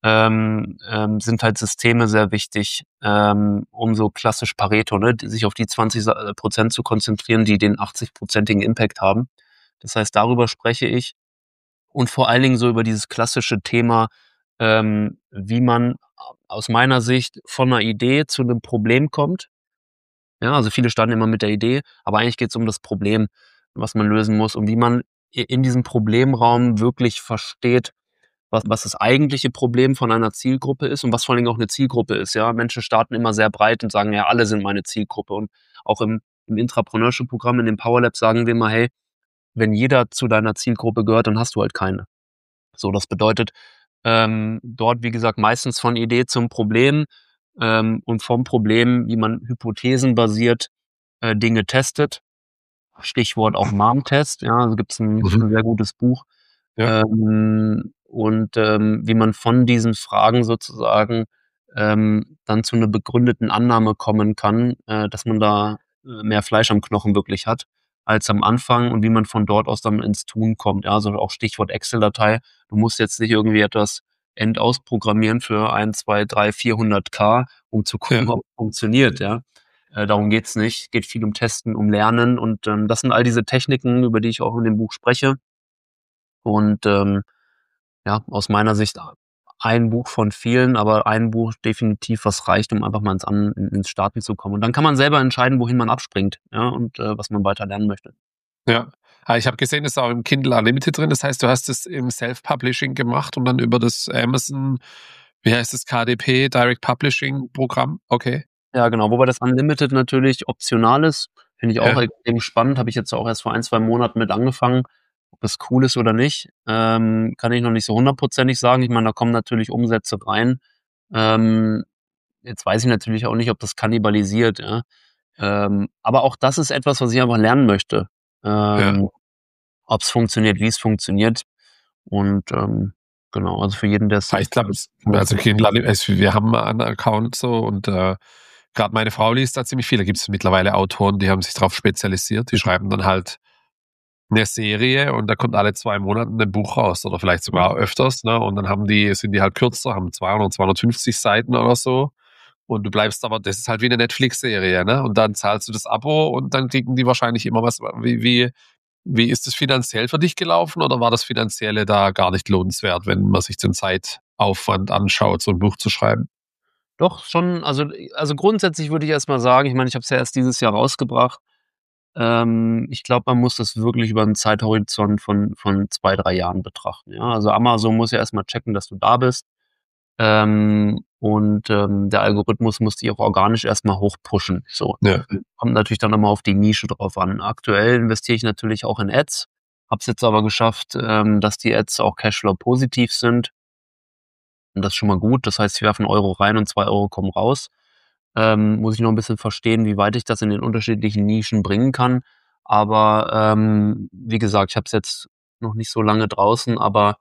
[SPEAKER 2] sind halt Systeme sehr wichtig, um so klassisch Pareto, ne, sich auf die 20% zu konzentrieren, die den 80-prozentigen Impact haben. Das heißt, darüber spreche ich und vor allen Dingen so über dieses klassische Thema, wie man aus meiner Sicht von einer Idee zu einem Problem kommt. Ja, also viele starten immer mit der Idee, aber eigentlich geht es um das Problem, was man lösen muss und wie man in diesem Problemraum wirklich versteht, was das eigentliche Problem von einer Zielgruppe ist und was vor allen Dingen auch eine Zielgruppe ist, ja. Menschen starten immer sehr breit und sagen: „Ja, alle sind meine Zielgruppe." Und auch im Intrapreneurship-Programm, in dem Power Lab sagen wir immer: „Hey, wenn jeder zu deiner Zielgruppe gehört, dann hast du halt keine." So, das bedeutet, dort, wie gesagt, meistens von Idee zum Problem, und vom Problem, wie man hypothesenbasiert, Dinge testet. Stichwort auch MARM-Test, ja, also gibt's 'n
[SPEAKER 1] Mhm.
[SPEAKER 2] sehr gutes Buch.
[SPEAKER 1] Ja,
[SPEAKER 2] Wie man von diesen Fragen sozusagen, dann zu 'ner begründeten Annahme kommen kann, dass man da, mehr Fleisch am Knochen wirklich hat als am Anfang und wie man von dort aus dann ins Tun kommt. Ja, also auch Stichwort Excel-Datei. Du musst jetzt nicht irgendwie etwas endausprogrammieren für 1, 2, 3, 400.000, um zu
[SPEAKER 1] ja.
[SPEAKER 2] gucken, ob es funktioniert, ja. Darum geht's nicht. Geht viel um Testen, um Lernen und, das sind all diese Techniken, über die ich auch in dem Buch spreche. Und, ja, aus meiner Sicht ein Buch von vielen, aber ein Buch definitiv, was reicht, um einfach mal ins Starten zu kommen. Und dann kann man selber entscheiden, wohin man abspringt, ja, und, was man weiter lernen möchte.
[SPEAKER 1] Ja. Ich habe gesehen, es ist auch im Kindle Unlimited drin. Das heißt, du hast es im Self-Publishing gemacht und dann über das Amazon, wie heißt das, KDP, Direct Publishing Programm? Okay.
[SPEAKER 2] Ja, genau, wobei das Unlimited natürlich optional ist. Finde ich auch
[SPEAKER 1] Ja,
[SPEAKER 2] extrem spannend. Habe ich jetzt auch erst vor 1, 2 Monaten mit angefangen. Ob das cool ist oder nicht, kann ich noch nicht so hundertprozentig sagen. Ich meine, da kommen natürlich Umsätze rein. Ähm, Jetzt weiß ich natürlich auch nicht, ob das kannibalisiert, ja. Aber auch das ist etwas, was ich einfach lernen möchte.
[SPEAKER 1] ja.
[SPEAKER 2] Ähm, Ob's funktioniert, wie es funktioniert und, genau, also für jeden, der es
[SPEAKER 1] Ich glaube, also Kindle Unlimited, wir haben einen Account so und gerade meine Frau liest da ziemlich viel. Da gibt es mittlerweile Autoren, die haben sich darauf spezialisiert. Die schreiben dann halt eine Serie und da kommt alle 2 Monate ein Buch raus oder vielleicht sogar öfters. Ne? Und dann sind die halt kürzer, haben 200, 250 Seiten oder so. Und du bleibst aber, das ist halt wie eine Netflix-Serie, ne? Und dann zahlst du das Abo und dann kriegen die wahrscheinlich immer was. Wie ist das finanziell für dich gelaufen oder war das Finanzielle da gar nicht lohnenswert, wenn man sich den Zeitaufwand anschaut, so ein Buch zu schreiben?
[SPEAKER 2] doch schon, also grundsätzlich würde ich erst mal sagen, ich meine, ich habe es ja erst dieses Jahr rausgebracht. Ich glaube, man muss das wirklich über 'n Zeithorizont von 2, 3 Jahren betrachten, ja? Also, Amazon muss ja erst mal checken, dass du da bist, der Algorithmus muss dich auch organisch erst mal hochpushen, so.
[SPEAKER 1] Ja,
[SPEAKER 2] Kommt natürlich dann immer auf die Nische drauf an. Aktuell investiere ich natürlich auch in Ads, habe es jetzt aber geschafft, dass die Ads auch Cashflow positiv sind und das ist schon mal gut. Das heißt, ich werfe 'n Euro rein und 2 Euro kommen raus. Muss ich noch 'n bisschen verstehen, wie weit ich das in den unterschiedlichen Nischen bringen kann. Aber, wie gesagt, ich habe es jetzt noch nicht so lange draußen, aber,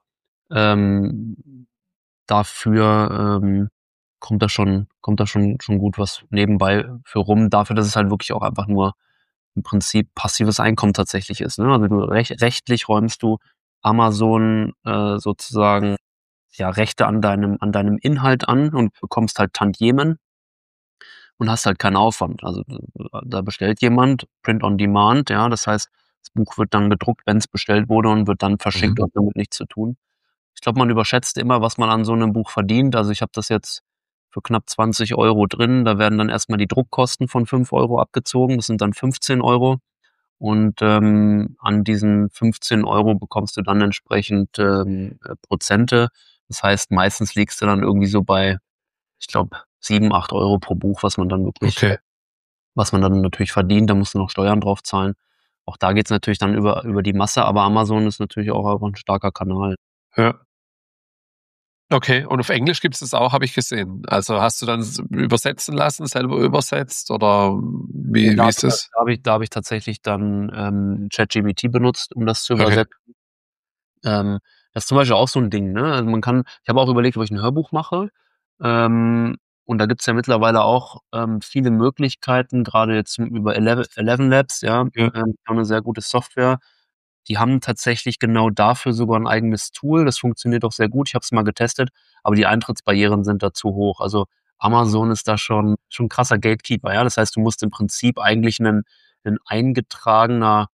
[SPEAKER 2] ähm, dafür, kommt da schon gut was nebenbei für rum, dafür, dass es halt wirklich auch einfach nur im Prinzip passives Einkommen tatsächlich ist, ne? Also, du rechtlich räumst du Amazon, sozusagen, ja, Rechte an deinem Inhalt an und bekommst halt Tantiemen und hast halt keinen Aufwand. Also, da bestellt jemand, Print on Demand, ja, das heißt, das Buch wird dann gedruckt, wenn's bestellt wurde und wird dann verschickt
[SPEAKER 1] mhm.
[SPEAKER 2] und hat damit nichts zu tun. Ich glaube, man überschätzt immer, was man an so 'nem Buch verdient. Also, ich habe das jetzt für knapp 20 € drin. Da werden dann erst mal die Druckkosten von 5 € abgezogen. Das sind dann 15 € und, an diesen 15 € bekommst du dann entsprechend, Prozente. Das heißt, meistens liegst du dann irgendwie so bei, ich glaube, 7, 8 € pro Buch,
[SPEAKER 1] Okay.
[SPEAKER 2] was man dann natürlich verdient. Da musst du noch Steuern drauf zahlen. Auch da geht's natürlich dann über die Masse, aber Amazon ist natürlich auch einfach 'n starker Kanal.
[SPEAKER 1] Ja. Okay, und auf Englisch gibt es das auch, habe ich gesehen. Also, hast du dann übersetzen lassen, selber übersetzt oder
[SPEAKER 2] Ja,
[SPEAKER 1] wie ist das?
[SPEAKER 2] da habe ich tatsächlich dann, ChatGPT benutzt, um das zu
[SPEAKER 1] Okay.
[SPEAKER 2] übersetzen. Das ist zum Beispiel auch so 'n Ding, ne? Also, ich habe auch überlegt, ob ich 'n Hörbuch mache. Und da gibt's ja mittlerweile auch, viele Möglichkeiten, grade jetzt über Eleven Labs, ja,
[SPEAKER 1] Ja,
[SPEAKER 2] haben 'ne sehr gute Software. Die haben tatsächlich genau dafür sogar 'n eigenes Tool. Das funktioniert auch sehr gut. Ich habe es mal getestet, aber die Eintrittsbarrieren sind da zu hoch. Also, Amazon ist da schon 'n krasser Gatekeeper, ja? Das heißt, du musst im Prinzip eigentlich 'nen eingetragener,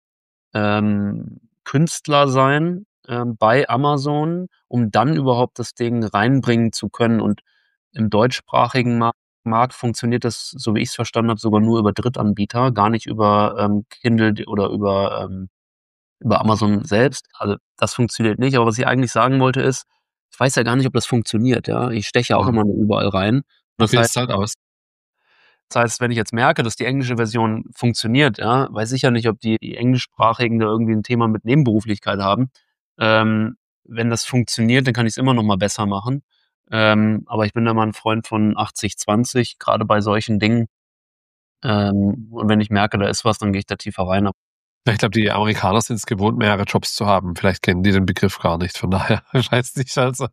[SPEAKER 2] Künstler sein, bei Amazon, um dann überhaupt das Ding reinbringen zu können. Und im deutschsprachigen Markt funktioniert das, so wie ich's verstanden habe, sogar nur über Drittanbieter, gar nicht über, Kindle oder über Amazon selbst. Also, das funktioniert nicht. Aber was ich eigentlich sagen wollte ist, ich weiß ja gar nicht, ob das funktioniert, ja. Ich steche ja auch immer nur überall rein. Das heißt,
[SPEAKER 1] Probier's halt aus.
[SPEAKER 2] wenn ich jetzt merke, dass die englische Version funktioniert, ja, weiß ich ja nicht, ob die Englischsprachigen da irgendwie ein Thema mit Nebenberuflichkeit haben. Wenn das funktioniert, dann kann ich's immer noch mal besser machen. Aber ich bin da mal 'n Freund von 80/20, grade bei solchen Dingen. Und wenn ich merke, da ist was, dann gehe ich da tiefer rein.
[SPEAKER 1] Ja, ich glaube, die Amerikaner sind es gewohnt, mehrere Jobs zu haben. Vielleicht kennen die den Begriff gar nicht, von daher, ich weiß nicht, also.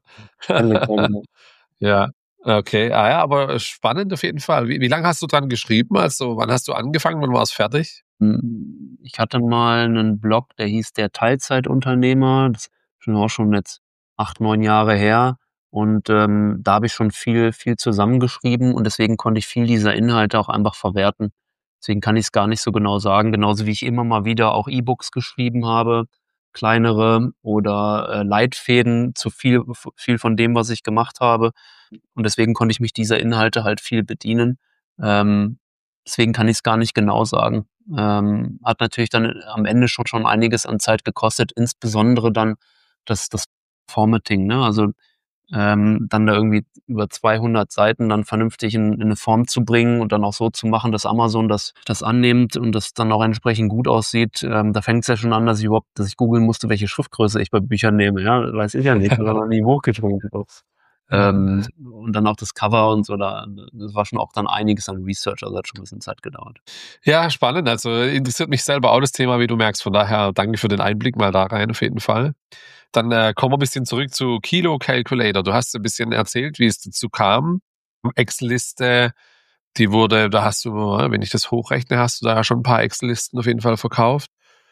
[SPEAKER 1] Ja, okay. Ah ja, aber spannend auf jeden Fall. Wie lange hast du dran geschrieben? Also, wann hast du angefangen? Wann war es fertig?
[SPEAKER 2] Ich hatte mal 'nen Blog, der hieß „Der Teilzeitunternehmer“. Das ist schon jetzt 8, 9 Jahre her. Und, da habe ich schon viel zusammengeschrieben und deswegen konnte ich viel dieser Inhalte auch einfach verwerten. Deswegen kann ich's gar nicht so genau sagen, genauso wie ich immer mal wieder auch E-Books geschrieben habe, kleinere oder, Leitfäden zu viel von dem, was ich gemacht habe. Und deswegen konnte ich mich dieser Inhalte halt viel bedienen. Ähm, deswegen kann ich's gar nicht genau sagen. Hat natürlich dann am Ende schon einiges an Zeit gekostet, insbesondere dann das Formatting, ne? Also, dann da irgendwie über 200 Seiten dann vernünftig in 'ne Form zu bringen und dann auch so zu machen, dass Amazon das annimmt und das dann auch entsprechend gut aussieht. Da fängt's ja schon an, dass ich googeln musste, welche Schriftgröße ich bei Büchern nehme, ja? Weiß ich ja nicht, noch nie hochgedruckt.
[SPEAKER 1] Ja.
[SPEAKER 2] Und dann auch das Cover und so, das war schon auch dann einiges an Research, also hat schon 'n bisschen Zeit gedauert.
[SPEAKER 1] Ja, spannend. Also, interessiert mich selber auch das Thema, wie du merkst. Von daher danke für den Einblick mal da rein auf jeden Fall. Dann, kommen wir 'n bisschen zurück zu Kilo Calculator. Du hast ein bisschen erzählt, wie es dazu kam. Excel-Liste, die wurde da hast du, wenn ich das hochrechne, hast du da ja schon ein paar Excel-Listen auf jeden Fall verkauft.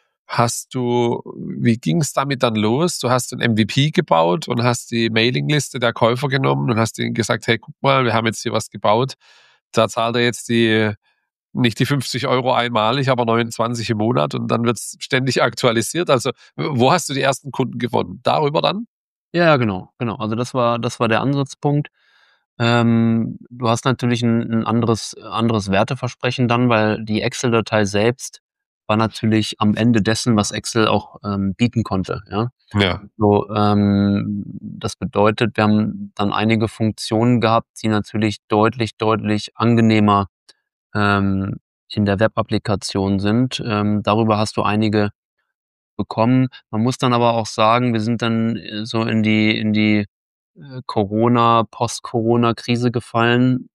[SPEAKER 1] Wie ging es damit dann los? Du hast 'n MVP gebaut und hast die Mailingliste der Käufer genommen und hast denen gesagt: „Hey, guck mal, wir haben jetzt hier was gebaut. Da zahlt ihr jetzt nicht die 50 € einmalig, aber 29 im Monat“, und dann wird's ständig aktualisiert. Also, wo hast du die ersten Kunden gewonnen? Darüber dann?
[SPEAKER 2] Ja, genau. Also das war der Ansatzpunkt. Du hast natürlich ein anderes Werteversprechen dann, weil die Excel-Datei selbst war natürlich am Ende dessen, was Excel auch, bieten konnte, ja?
[SPEAKER 1] Ja.
[SPEAKER 2] So, das bedeutet, wir haben dann einige Funktionen gehabt, die natürlich deutlich angenehmer, ähm, in der Webapplikation sind. Darüber hast du einige bekommen. Man muss dann aber auch sagen, wir sind dann, so in die Post-Corona-Krise gefallen,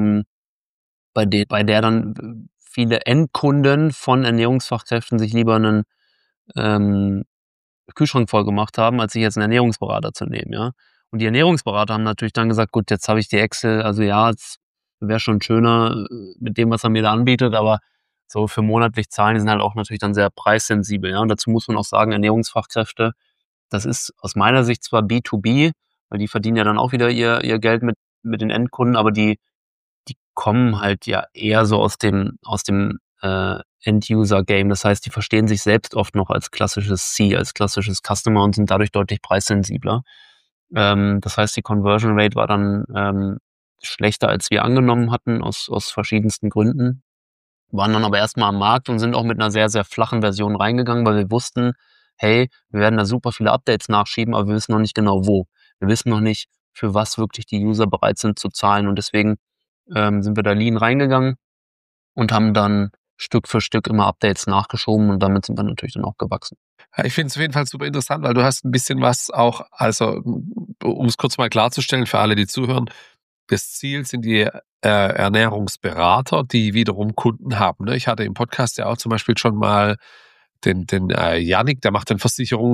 [SPEAKER 2] bei der dann viele Endkunden von Ernährungsfachkräften sich lieber 'nen, ähm, Kühlschrank voll gemacht haben, als sich jetzt 'n Ernährungsberater zu nehmen, ja? Und die Ernährungsberater haben natürlich dann gesagt: „Gut, jetzt habe ich die Excel, also ja, es wäre schon schöner, mit dem, was er mir da anbietet, aber so für monatlich zahlen, die sind halt auch natürlich dann sehr preissensibel“, ja? Und dazu muss man auch sagen, Ernährungsfachkräfte, das ist aus meiner Sicht zwar B2B, weil die verdienen ja dann auch wieder ihr Geld mit den Endkunden, aber die kommen halt ja eher so aus dem End-User-Game. Das heißt, die verstehen sich selbst oft noch als klassisches C, als klassisches Customer und sind dadurch deutlich preissensibler. Das heißt, die Conversion Rate war dann, schlechter, als wir angenommen hatten, aus verschiedensten Gründen. Waren dann aber erst mal am Markt und sind auch mit 'ner sehr flachen Version reingegangen, weil wir wussten: „Hey, wir werden da super viele Updates nachschieben, aber wir wissen noch nicht genau wo.“ Wir wissen noch nicht, für was wirklich die User bereit sind zu zahlen und deswegen, sind wir da lean reingegangen und haben dann Stück für Stück immer Updates nachgeschoben und damit sind wir natürlich dann auch gewachsen.
[SPEAKER 1] Ja, ich finde es auf jeden Fall super interessant, weil du hast ein bisschen was auch, also, um es kurz mal klarzustellen für alle, die zuhören. Das Ziel sind die, Ernährungsberater, die wiederum Kunden haben, ne? Ich hatte im Podcast ja auch zum Beispiel schon mal den Jannik, der macht den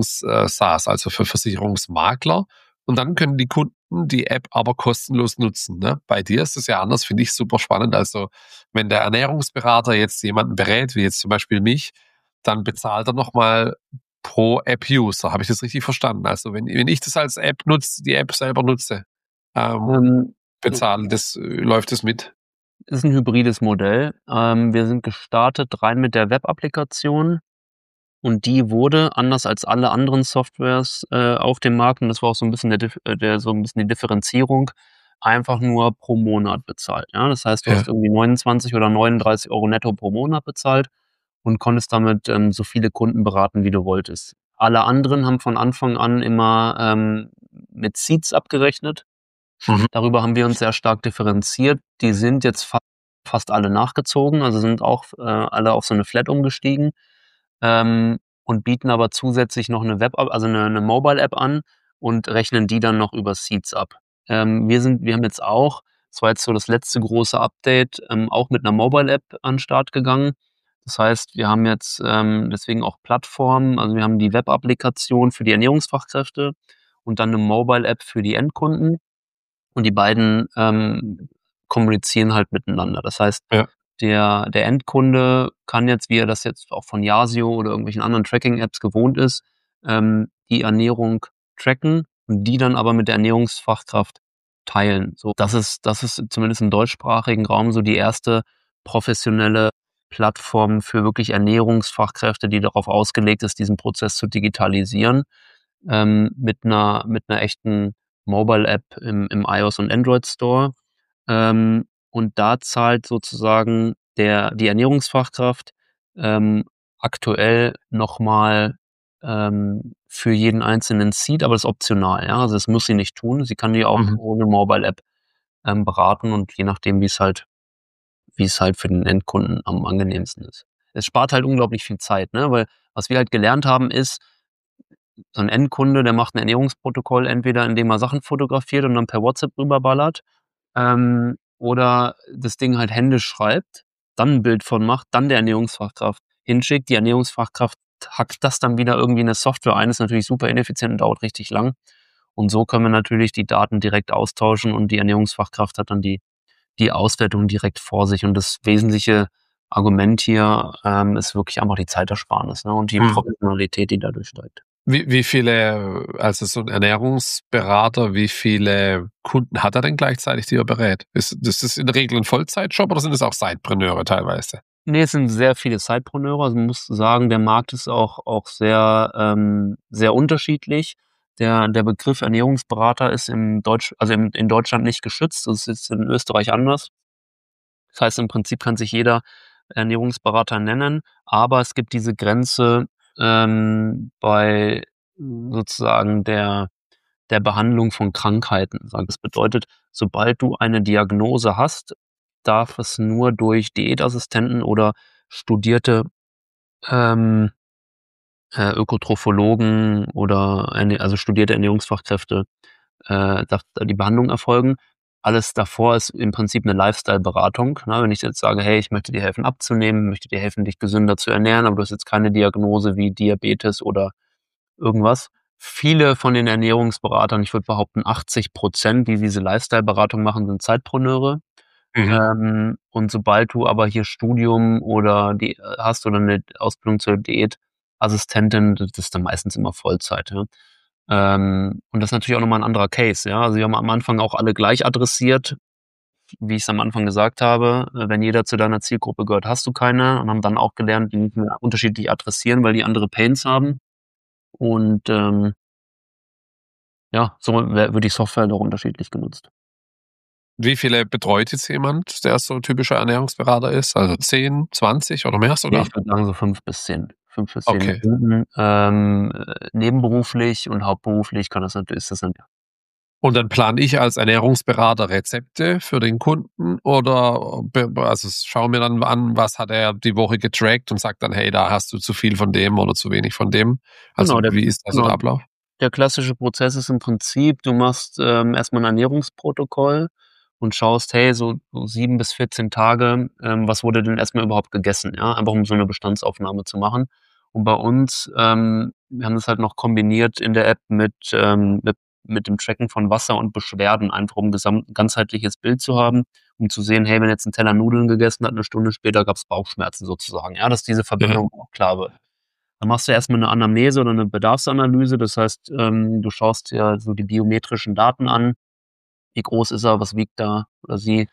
[SPEAKER 1] SaaS, also für Versicherungsmakler. Und dann können die Kunden die App aber kostenlos nutzen, ne? Bei dir ist es ja anders, finde ich super spannend. Also, wenn der Ernährungsberater jetzt jemanden berät, wie jetzt zum Beispiel mich, dann bezahlt er noch mal pro App-User. Habe ich das richtig verstanden? Also, wenn ich das als die App selber nutze, ähm,
[SPEAKER 2] Ähm,
[SPEAKER 1] bezahle, läuft das mit?
[SPEAKER 2] ist 'n hybrides Modell. Wir sind gestartet rein mit der Webapplikation. Und die wurde, anders als alle anderen Softwares, auf dem Markt, und das war auch so 'n bisschen so 'n bisschen die Differenzierung, einfach nur pro Monat bezahlt, ja? Das heißt, du
[SPEAKER 1] Ja.
[SPEAKER 2] hast irgendwie 29 oder 39 € netto pro Monat bezahlt und konntest damit, so viele Kunden beraten, wie du wolltest. Alle anderen haben von Anfang an immer, mit Seeds abgerechnet.
[SPEAKER 1] Mhm.
[SPEAKER 2] Darüber haben wir uns sehr stark differenziert. Die sind jetzt fast alle nachgezogen, also sind auch alle auf so eine Flat umgestiegen, und bieten aber zusätzlich noch eine eine Mobile-App an und rechnen die dann noch über Seeds ab. Wir haben jetzt auch, das war jetzt so das letzte große Update, auch mit einer Mobile-App an den Start gegangen. Das heißt, wir haben jetzt deswegen auch Plattformen, also wir haben die Web-Applikation für die Ernährungsfachkräfte und dann eine Mobile-App für die Endkunden. Und die beiden kommunizieren halt miteinander. Das heißt,
[SPEAKER 1] Ja.
[SPEAKER 2] der Endkunde kann jetzt, wie er das jetzt auch von Yasio oder irgendwelchen anderen Tracking-Apps gewohnt ist, die Ernährung tracken und die dann aber mit der Ernährungsfachkraft teilen. So, das ist zumindest im deutschsprachigen Raum so die erste professionelle Plattform für wirklich Ernährungsfachkräfte, die darauf ausgelegt ist, diesen Prozess zu digitalisieren, mit einer echten Mobile-App im iOS und Android Store. Und da zahlt sozusagen die Ernährungsfachkraft ähm, aktuell nochmal für jeden einzelnen Seed, aber das ist optional, ja. Also das muss sie nicht tun. Sie kann die auch
[SPEAKER 1] Mhm.
[SPEAKER 2] ohne Mobile-App beraten und je nachdem, wie es halt für den Endkunden am angenehmsten ist. Es spart halt unglaublich viel Zeit, ne? Weil was wir halt gelernt haben, ist, so 'n Endkunde, der macht 'n Ernährungsprotokoll entweder, indem er Sachen fotografiert und dann per WhatsApp rüberballert, oder das Ding halt händisch schreibt, dann 'n Bild von macht, dann der Ernährungsfachkraft hinschickt. Die Ernährungsfachkraft hackt das dann wieder irgendwie in 'ne Software ein, ist natürlich super ineffizient und dauert richtig lang. Und so können wir natürlich die Daten direkt austauschen und die Ernährungsfachkraft hat dann die Auswertung direkt vor sich. Und das wesentliche Argument hier, ist wirklich einfach die Zeitersparnis, ne, und die
[SPEAKER 1] Mhm.
[SPEAKER 2] Professionalität, die dadurch steigt.
[SPEAKER 1] Wie viele, also so ein Ernährungsberater, wie viele Kunden hat er denn gleichzeitig, die er berät? Ist das in der Regel ein Vollzeitjob oder sind es auch Sidepreneure teilweise?
[SPEAKER 2] Ne, es sind sehr viele Sidepreneure. Also, man muss sagen, der Markt ist auch sehr unterschiedlich. Der Begriff Ernährungsberater ist in Deutschland nicht geschützt. Das ist in Österreich anders. Das heißt, im Prinzip kann sich jeder Ernährungsberater nennen, aber es gibt diese Grenze, bei sozusagen der Behandlung von Krankheiten. Das bedeutet, sobald du eine Diagnose hast, darf es nur durch Diätassistenten oder studierte ähm, Ökotrophologen oder also studierte Ernährungsfachkräfte, darf da die Behandlung erfolgen. Alles davor ist im Prinzip eine Lifestyle-Beratung, ne? Wenn ich jetzt sage: „Hey, ich möchte dir helfen abzunehmen, möchte dir helfen, dich gesünder zu ernähren“, aber du hast jetzt keine Diagnose wie Diabetes oder irgendwas. Viele von den Ernährungsberatern, ich würde behaupten 80%, die diese Lifestyle-Beratung machen, sind Zeitpreneure.
[SPEAKER 1] Mhm.
[SPEAKER 2] Und sobald du aber hier Studium oder hast oder eine Ausbildung zur Diätassistentin, das ist dann meistens immer Vollzeit, ja. Und das ist natürlich auch noch mal 'n anderer Case, ja. Also, wir haben am Anfang auch alle gleich adressiert, wie ich's am Anfang gesagt habe. Wenn jeder zu deiner Zielgruppe gehört, hast du keine und haben dann auch gelernt, die müssen wir unterschiedlich adressieren, weil die andere Pains haben. Und ja, so wird die Software doch unterschiedlich genutzt.
[SPEAKER 1] Wie viele betreut jetzt jemand, der so 'n typischer Ernährungsberater ist? Also 10, 20 oder mehr
[SPEAKER 2] Ne,
[SPEAKER 1] sogar?
[SPEAKER 2] ich würde sagen so 5 bis 10
[SPEAKER 1] Okay.
[SPEAKER 2] Kunden. Nebenberuflich und hauptberuflich ist das dann ja.
[SPEAKER 1] Und dann plane ich als Ernährungsberater Rezepte für den Kunden oder also schaue mir dann an, was hat er die Woche getrackt und sage dann: „Hey, da hast du zu viel von dem oder zu wenig von dem.“ Also,
[SPEAKER 2] Genau,
[SPEAKER 1] wie ist da so
[SPEAKER 2] genau,
[SPEAKER 1] der Ablauf?
[SPEAKER 2] der klassische Prozess ist im Prinzip, du machst erst mal 'n Ernährungsprotokoll und schaust, hey, so 7 bis 14 Tage, was wurde denn erst mal überhaupt gegessen, ja? Einfach um so 'ne Bestandsaufnahme zu machen. Und bei uns, wir haben das halt noch kombiniert in der App mit dem Tracken von Wasser und Beschwerden, einfach um ganzheitliches Bild zu haben, um zu sehen, hey, wenn er jetzt 'n Teller Nudeln gegessen hat, 'ne Stunde später gab's Bauchschmerzen sozusagen, ja, dass diese
[SPEAKER 1] Ja.
[SPEAKER 2] Verbindung auch klar wird. Dann machst du erst mal 'ne Anamnese oder 'ne Bedarfsanalyse. Das heißt, du schaust dir so die biometrischen Daten an. Wie groß ist er? Was wiegt er oder sie?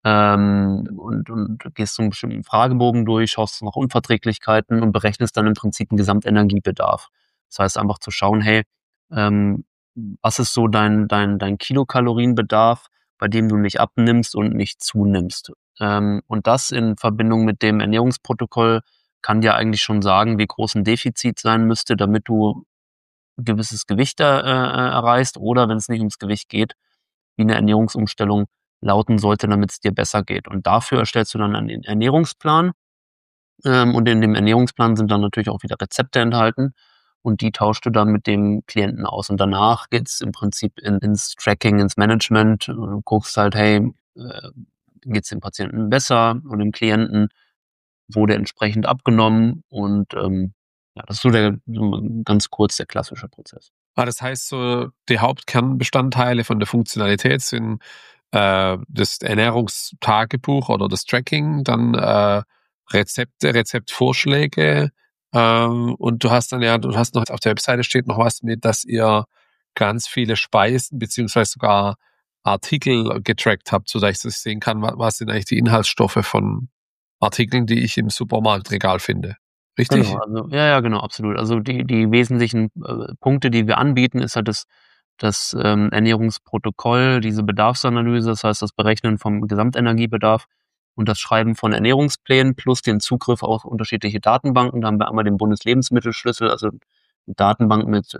[SPEAKER 2] Und gehst so 'n bestimmten Fragebogen durch, schaust nach Unverträglichkeiten und berechnest dann im Prinzip 'n Gesamtenergiebedarf. Das heißt einfach zu schauen, hey, ähm, was ist so dein Kilokalorienbedarf, bei dem du nicht abnimmst und nicht zunimmst? Und das in Verbindung mit dem Ernährungsprotokoll kann dir eigentlich schon sagen, wie groß 'n Defizit sein müsste, damit du ein gewisses Gewicht erreichst oder wenn es nicht ums Gewicht geht, wie eine Ernährungsumstellung lauten sollte, damit es dir besser geht. Und dafür erstellst du dann einen Ernährungsplan. Und in dem Ernährungsplan sind dann natürlich auch wieder Rezepte enthalten und die tauschst du dann mit dem Klienten aus. Und danach geht's im Prinzip ins Tracking, ins Management. Und du guckst halt, hey, geht's dem Patienten besser und dem Klienten wurde entsprechend abgenommen und ja, das ist so ganz kurz der klassische Prozess.
[SPEAKER 1] Das heißt, so die Hauptkernbestandteile von der Funktionalität sind das Ernährungstagebuch oder das Tracking, dann Rezepte, Rezeptvorschläge und du hast noch auf der Webseite steht noch was mit, dass ihr ganz viele Speisen beziehungsweise sogar Artikel getrackt habt, sodass ich sehen kann, was sind eigentlich die Inhaltsstoffe von Artikeln, die ich im Supermarktregal finde.
[SPEAKER 2] Genau,
[SPEAKER 1] Richtig?
[SPEAKER 2] also ja, genau, absolut. Also die wesentlichen Punkte, die wir anbieten, ist halt das Ernährungsprotokoll, diese Bedarfsanalyse, das heißt das Berechnen vom Gesamtenergiebedarf und das Schreiben von Ernährungsplänen plus den Zugriff auf unterschiedliche Datenbanken. Da haben wir einmal den Bundeslebensmittelschlüssel, also eine Datenbank mit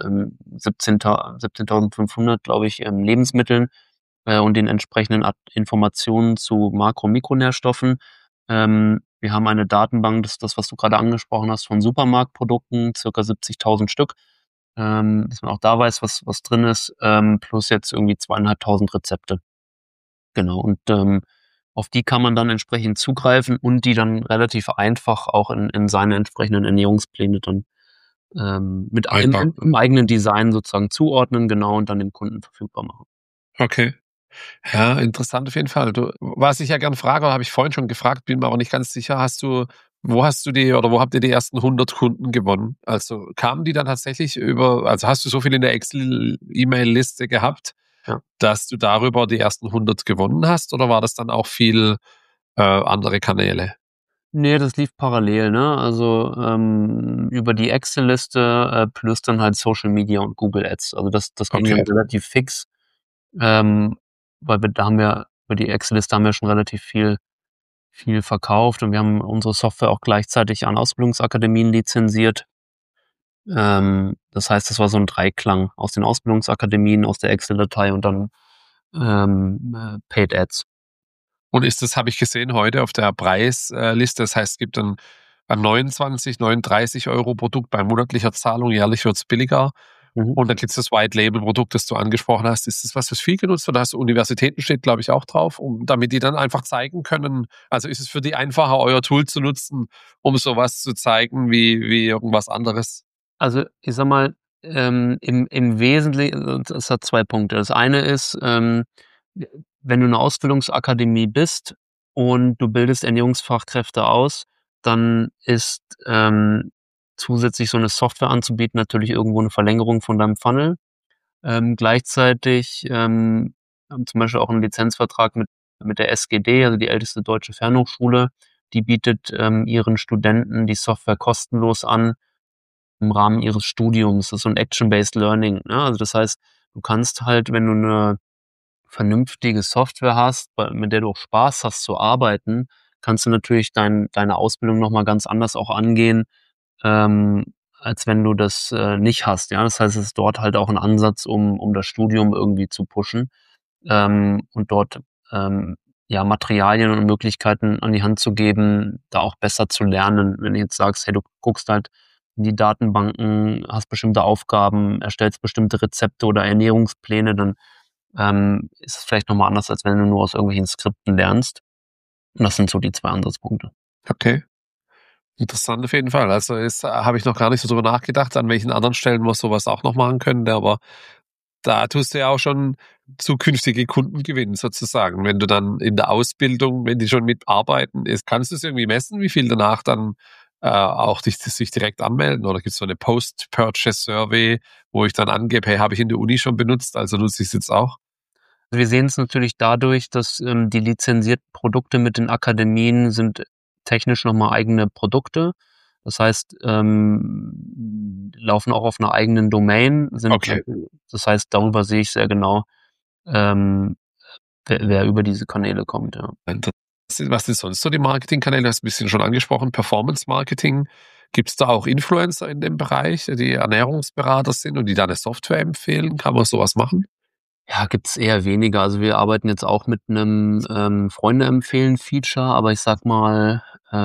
[SPEAKER 2] 17.500, glaube ich, Lebensmitteln und den entsprechenden Informationen zu Makro- und Mikronährstoffen. Wir haben eine Datenbank, das ist das, was du gerade angesprochen hast, von Supermarktprodukten, circa 70.000 Stück, dass man auch da weiß, was drin ist, plus jetzt irgendwie 2.500 Rezepte. Genau, und auf die kann man dann entsprechend zugreifen und die dann relativ einfach auch in seine entsprechenden Ernährungspläne dann mit im eigenen Design sozusagen zuordnen, genau, und dann dem Kunden verfügbar machen.
[SPEAKER 1] Okay. Ja, interessant auf jeden Fall. Was ich ja gern frage, habe ich vorhin schon gefragt, bin mir aber nicht ganz sicher, wo habt ihr die ersten 100 Kunden gewonnen? Also kamen die dann tatsächlich also hast du so viel in der Excel-E-Mail-Liste gehabt,
[SPEAKER 2] Ja.
[SPEAKER 1] dass du darüber die ersten 100 gewonnen hast, oder war das dann auch viel andere Kanäle?
[SPEAKER 2] Nee, das lief parallel, ne? Also, über die Excel-Liste, plus dann halt Social Media und Google Ads. Also, das ging dann
[SPEAKER 1] Okay.
[SPEAKER 2] relativ fix, ähm, weil über die Excel-Liste haben wir schon relativ viel verkauft und wir haben unsere Software auch gleichzeitig an Ausbildungsakademien lizenziert. Das heißt, das war so 'n Dreiklang aus den Ausbildungsakademien, aus der Excel-Datei und dann, Paid Ads.
[SPEAKER 1] Und habe ich gesehen heute auf der Preisliste, das heißt, es gibt dann ein 29, 39 Euro Produkt bei monatlicher Zahlung, jährlich wird es billiger.
[SPEAKER 2] Mhm.
[SPEAKER 1] Und dann gibt es das White-Label-Produkt, das du angesprochen hast. Ist das was, was viel genutzt wird? Da hast du Universitäten, steht, glaube ich, auch drauf, damit die dann einfach zeigen können. Also ist es für die einfacher, euer Tool zu nutzen, um sowas zu zeigen wie irgendwas anderes?
[SPEAKER 2] Also, ich sage mal, im Wesentlichen, es hat 2 Punkte. Das eine ist, wenn du 'ne Ausbildungsakademie bist und du bildest Ernährungsfachkräfte aus, dann ist, zusätzlich so 'ne Software anzubieten natürlich irgendwo 'ne Verlängerung von deinem Funnel. Gleichzeitig, haben zum Beispiel auch 'n Lizenzvertrag mit der SGD, also die älteste deutsche Fernhochschule. Die bietet, ihren Studenten die Software kostenlos an im Rahmen ihres Studiums. Das ist so 'n Action-Based Learning, ne? Also, das heißt, du kannst halt, wenn du 'ne vernünftige Software hast, mit der du auch Spaß hast zu arbeiten, kannst du natürlich deine Ausbildung noch mal ganz anders auch angehen, ähm, als wenn du das, nicht hast, ja? Das heißt, es ist dort halt auch 'n Ansatz, um das Studium irgendwie zu pushen, und dort, ja, Materialien und Möglichkeiten an die Hand zu geben, da auch besser zu lernen. Wenn du jetzt sagst: „Hey, du guckst halt in die Datenbanken, hast bestimmte Aufgaben, erstellst bestimmte Rezepte oder Ernährungspläne“, dann, ist es vielleicht noch mal anders, als wenn du nur aus irgendwelchen Skripten lernst. Und das sind so die 2 Ansatzpunkte.
[SPEAKER 1] Okay. Interessant auf jeden Fall. Also habe ich noch gar nicht so drüber nachgedacht, an welchen anderen Stellen man sowas auch noch machen könnte, aber da tust du ja auch schon zukünftige Kunden gewinnen, sozusagen. Wenn du dann in der Ausbildung, wenn die schon mitarbeiten, kannst du es irgendwie messen, wie viel danach dann auch sich direkt anmelden? Oder gibt es so eine Post-Purchase-Survey, wo ich dann angebe, hey, habe ich in der Uni schon benutzt, also nutze ich es jetzt auch?
[SPEAKER 2] Wir sehen es natürlich dadurch, dass, die lizenzierten Produkte mit den Akademien sind technisch noch mal eigene Produkte. Das heißt, laufen auch auf 'ner eigenen Domain,
[SPEAKER 1] Okay.
[SPEAKER 2] das heißt, darüber sehe ich sehr genau, ähm, wer über diese Kanäle kommt, ja.
[SPEAKER 1] Was sind sonst so die Marketingkanäle? Du hast ein bisschen schon angesprochen, Performance-Marketing. Gibt es da auch Influencer in dem Bereich, die Ernährungsberater sind und die da eine Software empfehlen? Kann man sowas machen?
[SPEAKER 2] Ja, gibt's eher weniger. Also, wir arbeiten jetzt auch mit 'nem, Freunde empfehlen Feature, aber ich sage mal,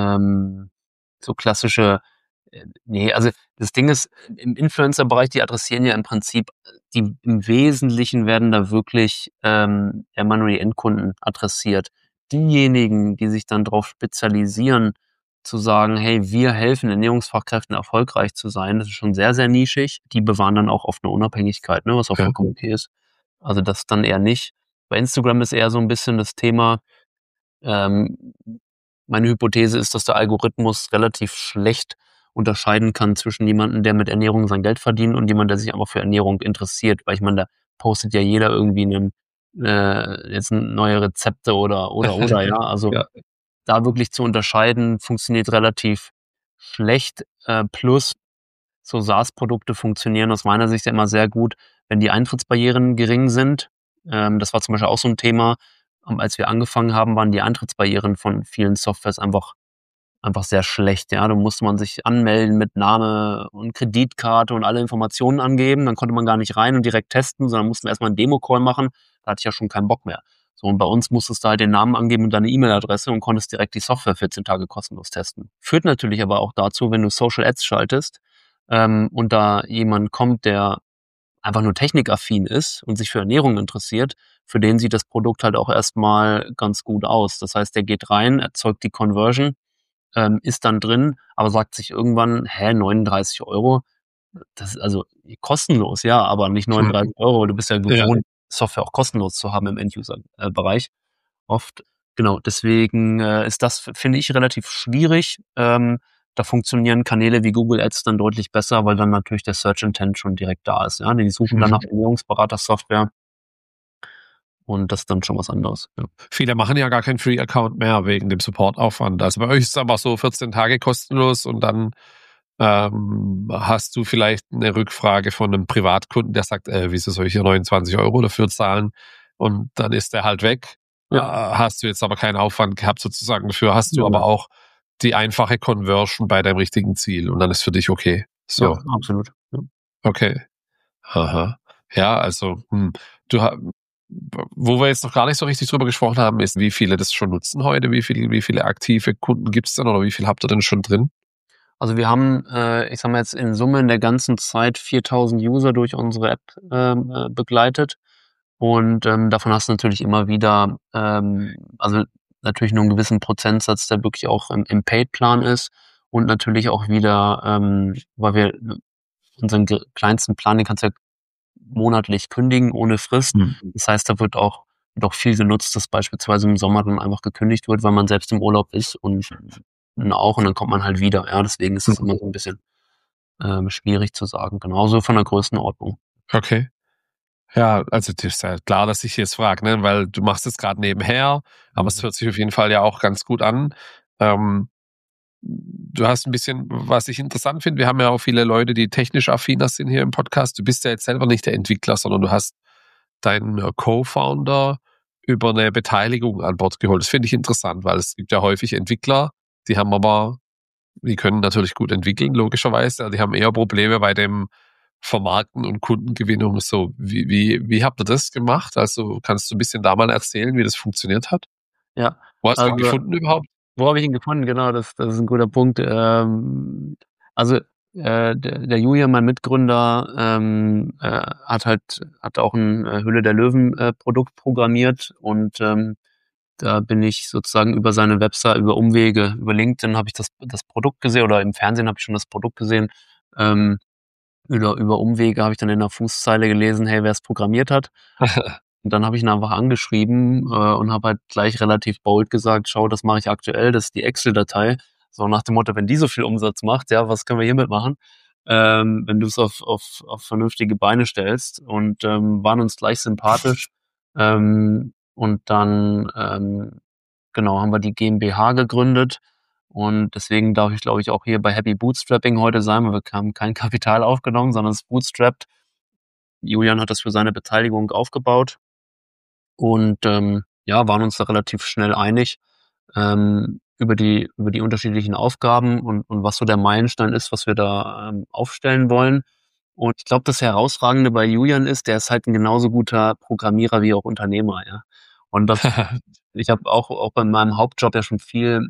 [SPEAKER 2] so klassische ne, also, das Ding ist, im Influencer-Bereich, die adressieren ja im Prinzip die im Wesentlichen werden da wirklich, ja, die Endkunden adressiert. Diejenigen, die sich dann drauf spezialisieren, zu sagen: „Hey, wir helfen Ernährungsfachkräften erfolgreich zu sein“, das ist schon sehr, sehr nischig. Die bewahren dann auch oft 'ne Unabhängigkeit, ne, was auch
[SPEAKER 1] Ja.
[SPEAKER 2] vollkommen okay ist. Also, das dann eher nicht. Bei Instagram ist eher so 'n bisschen das Thema, ähm, meine Hypothese ist, dass der Algorithmus relativ schlecht unterscheiden kann zwischen jemandem, der mit Ernährung sein Geld verdient und jemand, der sich einfach für Ernährung interessiert. Weil ich meine, da postet ja jeder irgendwie 'nen jetzt neue Rezepte oder, ja. Also,
[SPEAKER 1] Ja.
[SPEAKER 2] da wirklich zu unterscheiden, funktioniert relativ schlecht, plus so SaaS-Produkte funktionieren aus meiner Sicht ja immer sehr gut, wenn die Eintrittsbarrieren gering sind. Das war zum Beispiel auch so 'n Thema. Als wir angefangen haben, waren die Eintrittsbarrieren von vielen Softwares einfach sehr schlecht, ja. Da musste man sich anmelden mit Name und Kreditkarte und alle Informationen angeben. Dann konnte man gar nicht rein und direkt testen, sondern mussten wir erst mal 'n Demo-Call machen. Da hatte ich ja schon keinen Bock mehr. So, und bei uns musstest du halt den Namen angeben und deine E-Mail-Adresse und konntest direkt die Software 14 Tage kostenlos testen. Führt natürlich aber auch dazu, wenn du Social Ads schaltest, und da jemand kommt, der einfach nur technikaffin ist und sich für Ernährung interessiert, für den sieht das Produkt halt auch erst mal ganz gut aus. Das heißt, der geht rein, erzeugt die Conversion, ist dann drin, aber sagt sich irgendwann: „Hä, 39 €? Das ist also kostenlos, ja, aber nicht 39 €. Du bist ja
[SPEAKER 1] Ja.
[SPEAKER 2] gewohnt, Software auch kostenlos zu haben im End-User Bereich oft. Genau, deswegen, ist das, finde ich, relativ schwierig. Da funktionieren Kanäle wie Google Ads dann deutlich besser, weil dann natürlich der Search Intent schon direkt da ist, ja? Die suchen dann nach Ernährungsberater-Software und das ist dann schon was anderes, ja.
[SPEAKER 1] Viele machen ja gar keinen Free-Account mehr wegen dem Supportaufwand. Also bei euch ist es einfach so 14 Tage kostenlos und dann hast du vielleicht eine Rückfrage von einem Privatkunden, der sagt, wieso soll ich hier 29 € dafür zahlen? Und dann ist der halt weg.
[SPEAKER 2] Ja,
[SPEAKER 1] Hast du jetzt aber keinen Aufwand gehabt sozusagen dafür, hast du
[SPEAKER 2] ja,
[SPEAKER 1] aber
[SPEAKER 2] ja.
[SPEAKER 1] auch die einfache Conversion bei deinem richtigen Ziel und dann ist für dich okay.
[SPEAKER 2] Ja,
[SPEAKER 1] So,
[SPEAKER 2] absolut. Ja.
[SPEAKER 1] okay. Aha. Ja, also, du ha wo wir jetzt noch gar nicht so richtig drüber gesprochen haben, ist, wie viele das schon nutzen heute? Wie viele aktive Kunden gibt's denn oder wie viel habt ihr denn schon drin?
[SPEAKER 2] Also, wir haben, ich sage mal jetzt in Summe in der ganzen Zeit 4.000 User durch unsere App, begleitet. Und, davon hast du natürlich immer wieder, also, natürlich nur 'n gewissen Prozentsatz, der wirklich auch im Paid-Plan ist und natürlich auch wieder, weil wir unseren kleinsten Plan, den kannst du ja monatlich kündigen ohne Frist.
[SPEAKER 1] Mhm.
[SPEAKER 2] Das heißt, da wird auch viel genutzt, dass beispielsweise im Sommer dann einfach gekündigt wird, weil man selbst im Urlaub ist und auch und dann kommt man halt wieder. Ja, deswegen ist es immer so 'n bisschen, schwierig zu sagen. Genauso von der Größenordnung.
[SPEAKER 1] Okay. Ja, also das ist ja klar, dass ich jetzt frage, ne, weil du machst es gerade nebenher, aber es
[SPEAKER 2] Mhm.
[SPEAKER 1] hört sich auf jeden Fall ja auch ganz gut an. Ähm, Du hast ein bisschen, was ich interessant finde, wir haben ja auch viele Leute, die technisch affiner sind hier im Podcast. Du bist ja jetzt selber nicht der Entwickler, sondern du hast deinen Co-Founder über eine Beteiligung an Bord geholt. Das finde ich interessant, weil es gibt ja häufig Entwickler, die können natürlich gut entwickeln, logischerweise, aber die haben eher Probleme bei dem Vermarkten und Kundengewinnung. So, wie habt ihr das gemacht? Also, kannst du ein bisschen da mal erzählen, wie das funktioniert hat?
[SPEAKER 2] Ja,
[SPEAKER 1] Wo hast du ihn
[SPEAKER 2] also
[SPEAKER 1] gefunden überhaupt?
[SPEAKER 2] wo habe ich ihn gefunden? Genau, das ist 'n guter Punkt. Also, der Julian, mein Mitgründer, hat auch 'n, Höhle der Löwen, Produkt programmiert und, da bin ich sozusagen über seine Website über Umwege, über LinkedIn habe ich das Produkt gesehen oder im Fernsehen habe ich schon das Produkt gesehen. Ähm, über Umwege habe ich dann in der Fußzeile gelesen: „Hey, wer's programmiert hat.“ Und dann habe ich ihn einfach angeschrieben, und habe halt gleich relativ bold gesagt: „Schau, das mache ich aktuell, das ist die Excel-Datei.“ So nach dem Motto: „Wenn die so viel Umsatz macht, ja, was können wir hiermit machen, wenn du's auf vernünftige Beine stellst?“ Und, waren uns gleich sympathisch. Und dann, genau, haben wir die GmbH gegründet und deswegen darf ich, glaube ich, auch hier bei Happy Bootstrapping heute sein, weil wir haben kein Kapital aufgenommen, sondern es bootstrapped. Julian hat das für seine Beteiligung aufgebaut. Und, ja, waren uns da relativ schnell einig. über die unterschiedlichen Aufgaben und was so der Meilenstein ist, was wir da aufstellen wollen. Und ich glaube, das Herausragende bei Julian ist, der ist halt ein genauso guter Programmierer wie auch Unternehmer, ja. Und das, ich habe auch bei meinem Hauptjob ja schon viel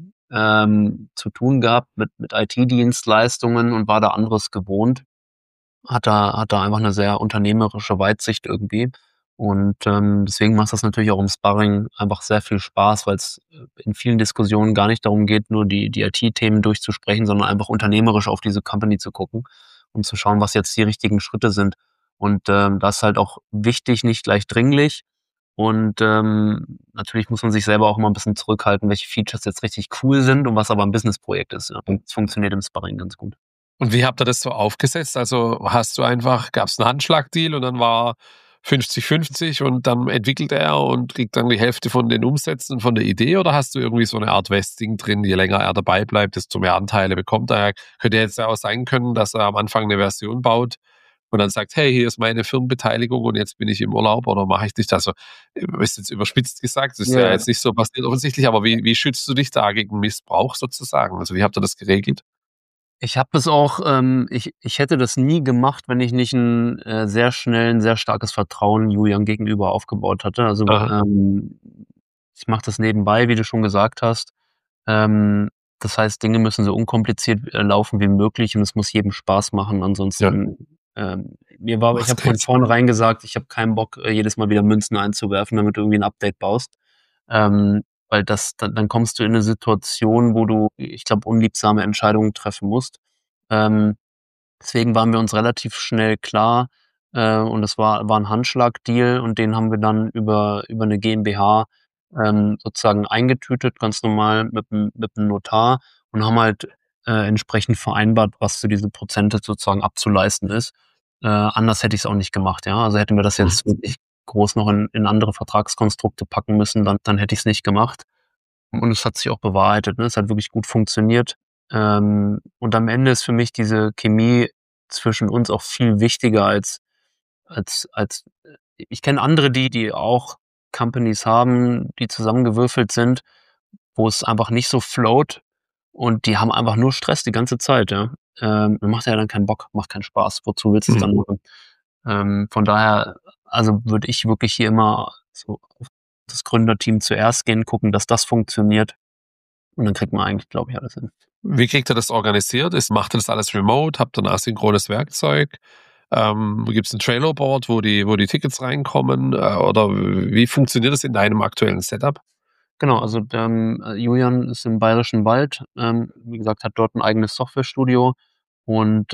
[SPEAKER 2] zu tun gehabt mit IT-Dienstleistungen und war da anderes gewohnt. Hat da einfach eine sehr unternehmerische Weitsicht irgendwie. Und deswegen macht das natürlich auch im Sparring einfach sehr viel Spaß, weil es in vielen Diskussionen gar nicht darum geht, nur die IT-Themen durchzusprechen, sondern einfach unternehmerisch auf diese Company zu gucken und zu schauen, was jetzt die richtigen Schritte sind. Und das ist halt auch wichtig, nicht gleich dringlich. Und natürlich muss man sich selber auch immer ein bisschen zurückhalten, welche Features jetzt richtig cool sind und was aber ein Businessprojekt ist. Ja. Und es funktioniert im Sparring ganz gut.
[SPEAKER 1] Und wie habt ihr das so aufgesetzt? Also gab es einen Handschlagdeal und dann war 50-50 und dann entwickelt er und kriegt dann die Hälfte von den Umsätzen von der Idee, oder hast du irgendwie so eine Art Vesting drin, je länger er dabei bleibt, desto mehr Anteile bekommt er? Könnte jetzt ja auch sein können, dass er am Anfang eine Version baut und dann sagt, hey, hier ist meine Firmenbeteiligung und jetzt bin ich im Urlaub, oder mache ich nicht das? Also, ist jetzt überspitzt gesagt, das ist ja
[SPEAKER 2] Ja.
[SPEAKER 1] jetzt nicht so passiert offensichtlich, aber wie schützt du dich da gegen Missbrauch sozusagen? Also wie habt ihr das geregelt?
[SPEAKER 2] Ich habe das auch ich hätte das nie gemacht, wenn ich nicht ein sehr schnell 'n sehr starkes Vertrauen Julian gegenüber aufgebaut hatte. Also,
[SPEAKER 1] Aha.
[SPEAKER 2] ich mache das nebenbei, wie du schon gesagt hast. Ähm, Das heißt, Dinge müssen so unkompliziert laufen wie möglich und es muss jedem Spaß machen.
[SPEAKER 1] Ja,
[SPEAKER 2] Ansonsten, ich
[SPEAKER 1] macht
[SPEAKER 2] habe von
[SPEAKER 1] keinen Sinn.
[SPEAKER 2] vornherein gesagt, ich habe keinen Bock, jedes Mal wieder Münzen einzuwerfen, damit du irgendwie 'n Update baust. Ähm, Weil dann kommst du in 'ne Situation, wo du, ich glaube, unliebsame Entscheidungen treffen musst. Ähm, Deswegen waren wir uns relativ schnell klar, und das war 'n Handschlagdeal und den haben wir dann über 'ne GmbH, sozusagen eingetütet, ganz normal mit 'm Notar und haben halt, entsprechend vereinbart, was für diese Prozente sozusagen abzuleisten ist. Anders hätte ich's auch nicht gemacht, ja. Also, hätten wir das
[SPEAKER 1] Mhm.
[SPEAKER 2] jetzt wirklich groß noch in andere Vertragskonstrukte packen müssen, dann hätte ich's nicht gemacht. Und es hat sich auch bewahrheitet, ne? Es hat wirklich gut funktioniert. Und am Ende ist für mich diese Chemie zwischen uns auch viel wichtiger als ich kenne andere, die auch Companies haben, die zusammengewürfelt sind, wo es einfach nicht so float und die haben einfach nur Stress die ganze Zeit, ja. Macht ja dann keinen Bock, macht keinen Spaß. Wozu willst du's dann
[SPEAKER 1] Mhm.
[SPEAKER 2] machen? Von daher, also würde ich wirklich hier immer so auf das Gründerteam zuerst gehen, gucken, dass das funktioniert und dann kriegt man eigentlich, glaube ich, alles hin.
[SPEAKER 1] Wie kriegt ihr das organisiert? Macht ihr das alles remote? Habt ihr ein asynchrones Werkzeug? Gibt es ein Trello-Board, wo die Tickets reinkommen? Oder wie funktioniert das in deinem aktuellen Setup?
[SPEAKER 2] Genau, also, Julian ist im Bayerischen Wald, wie gesagt, hat dort 'n eigenes Softwarestudio und,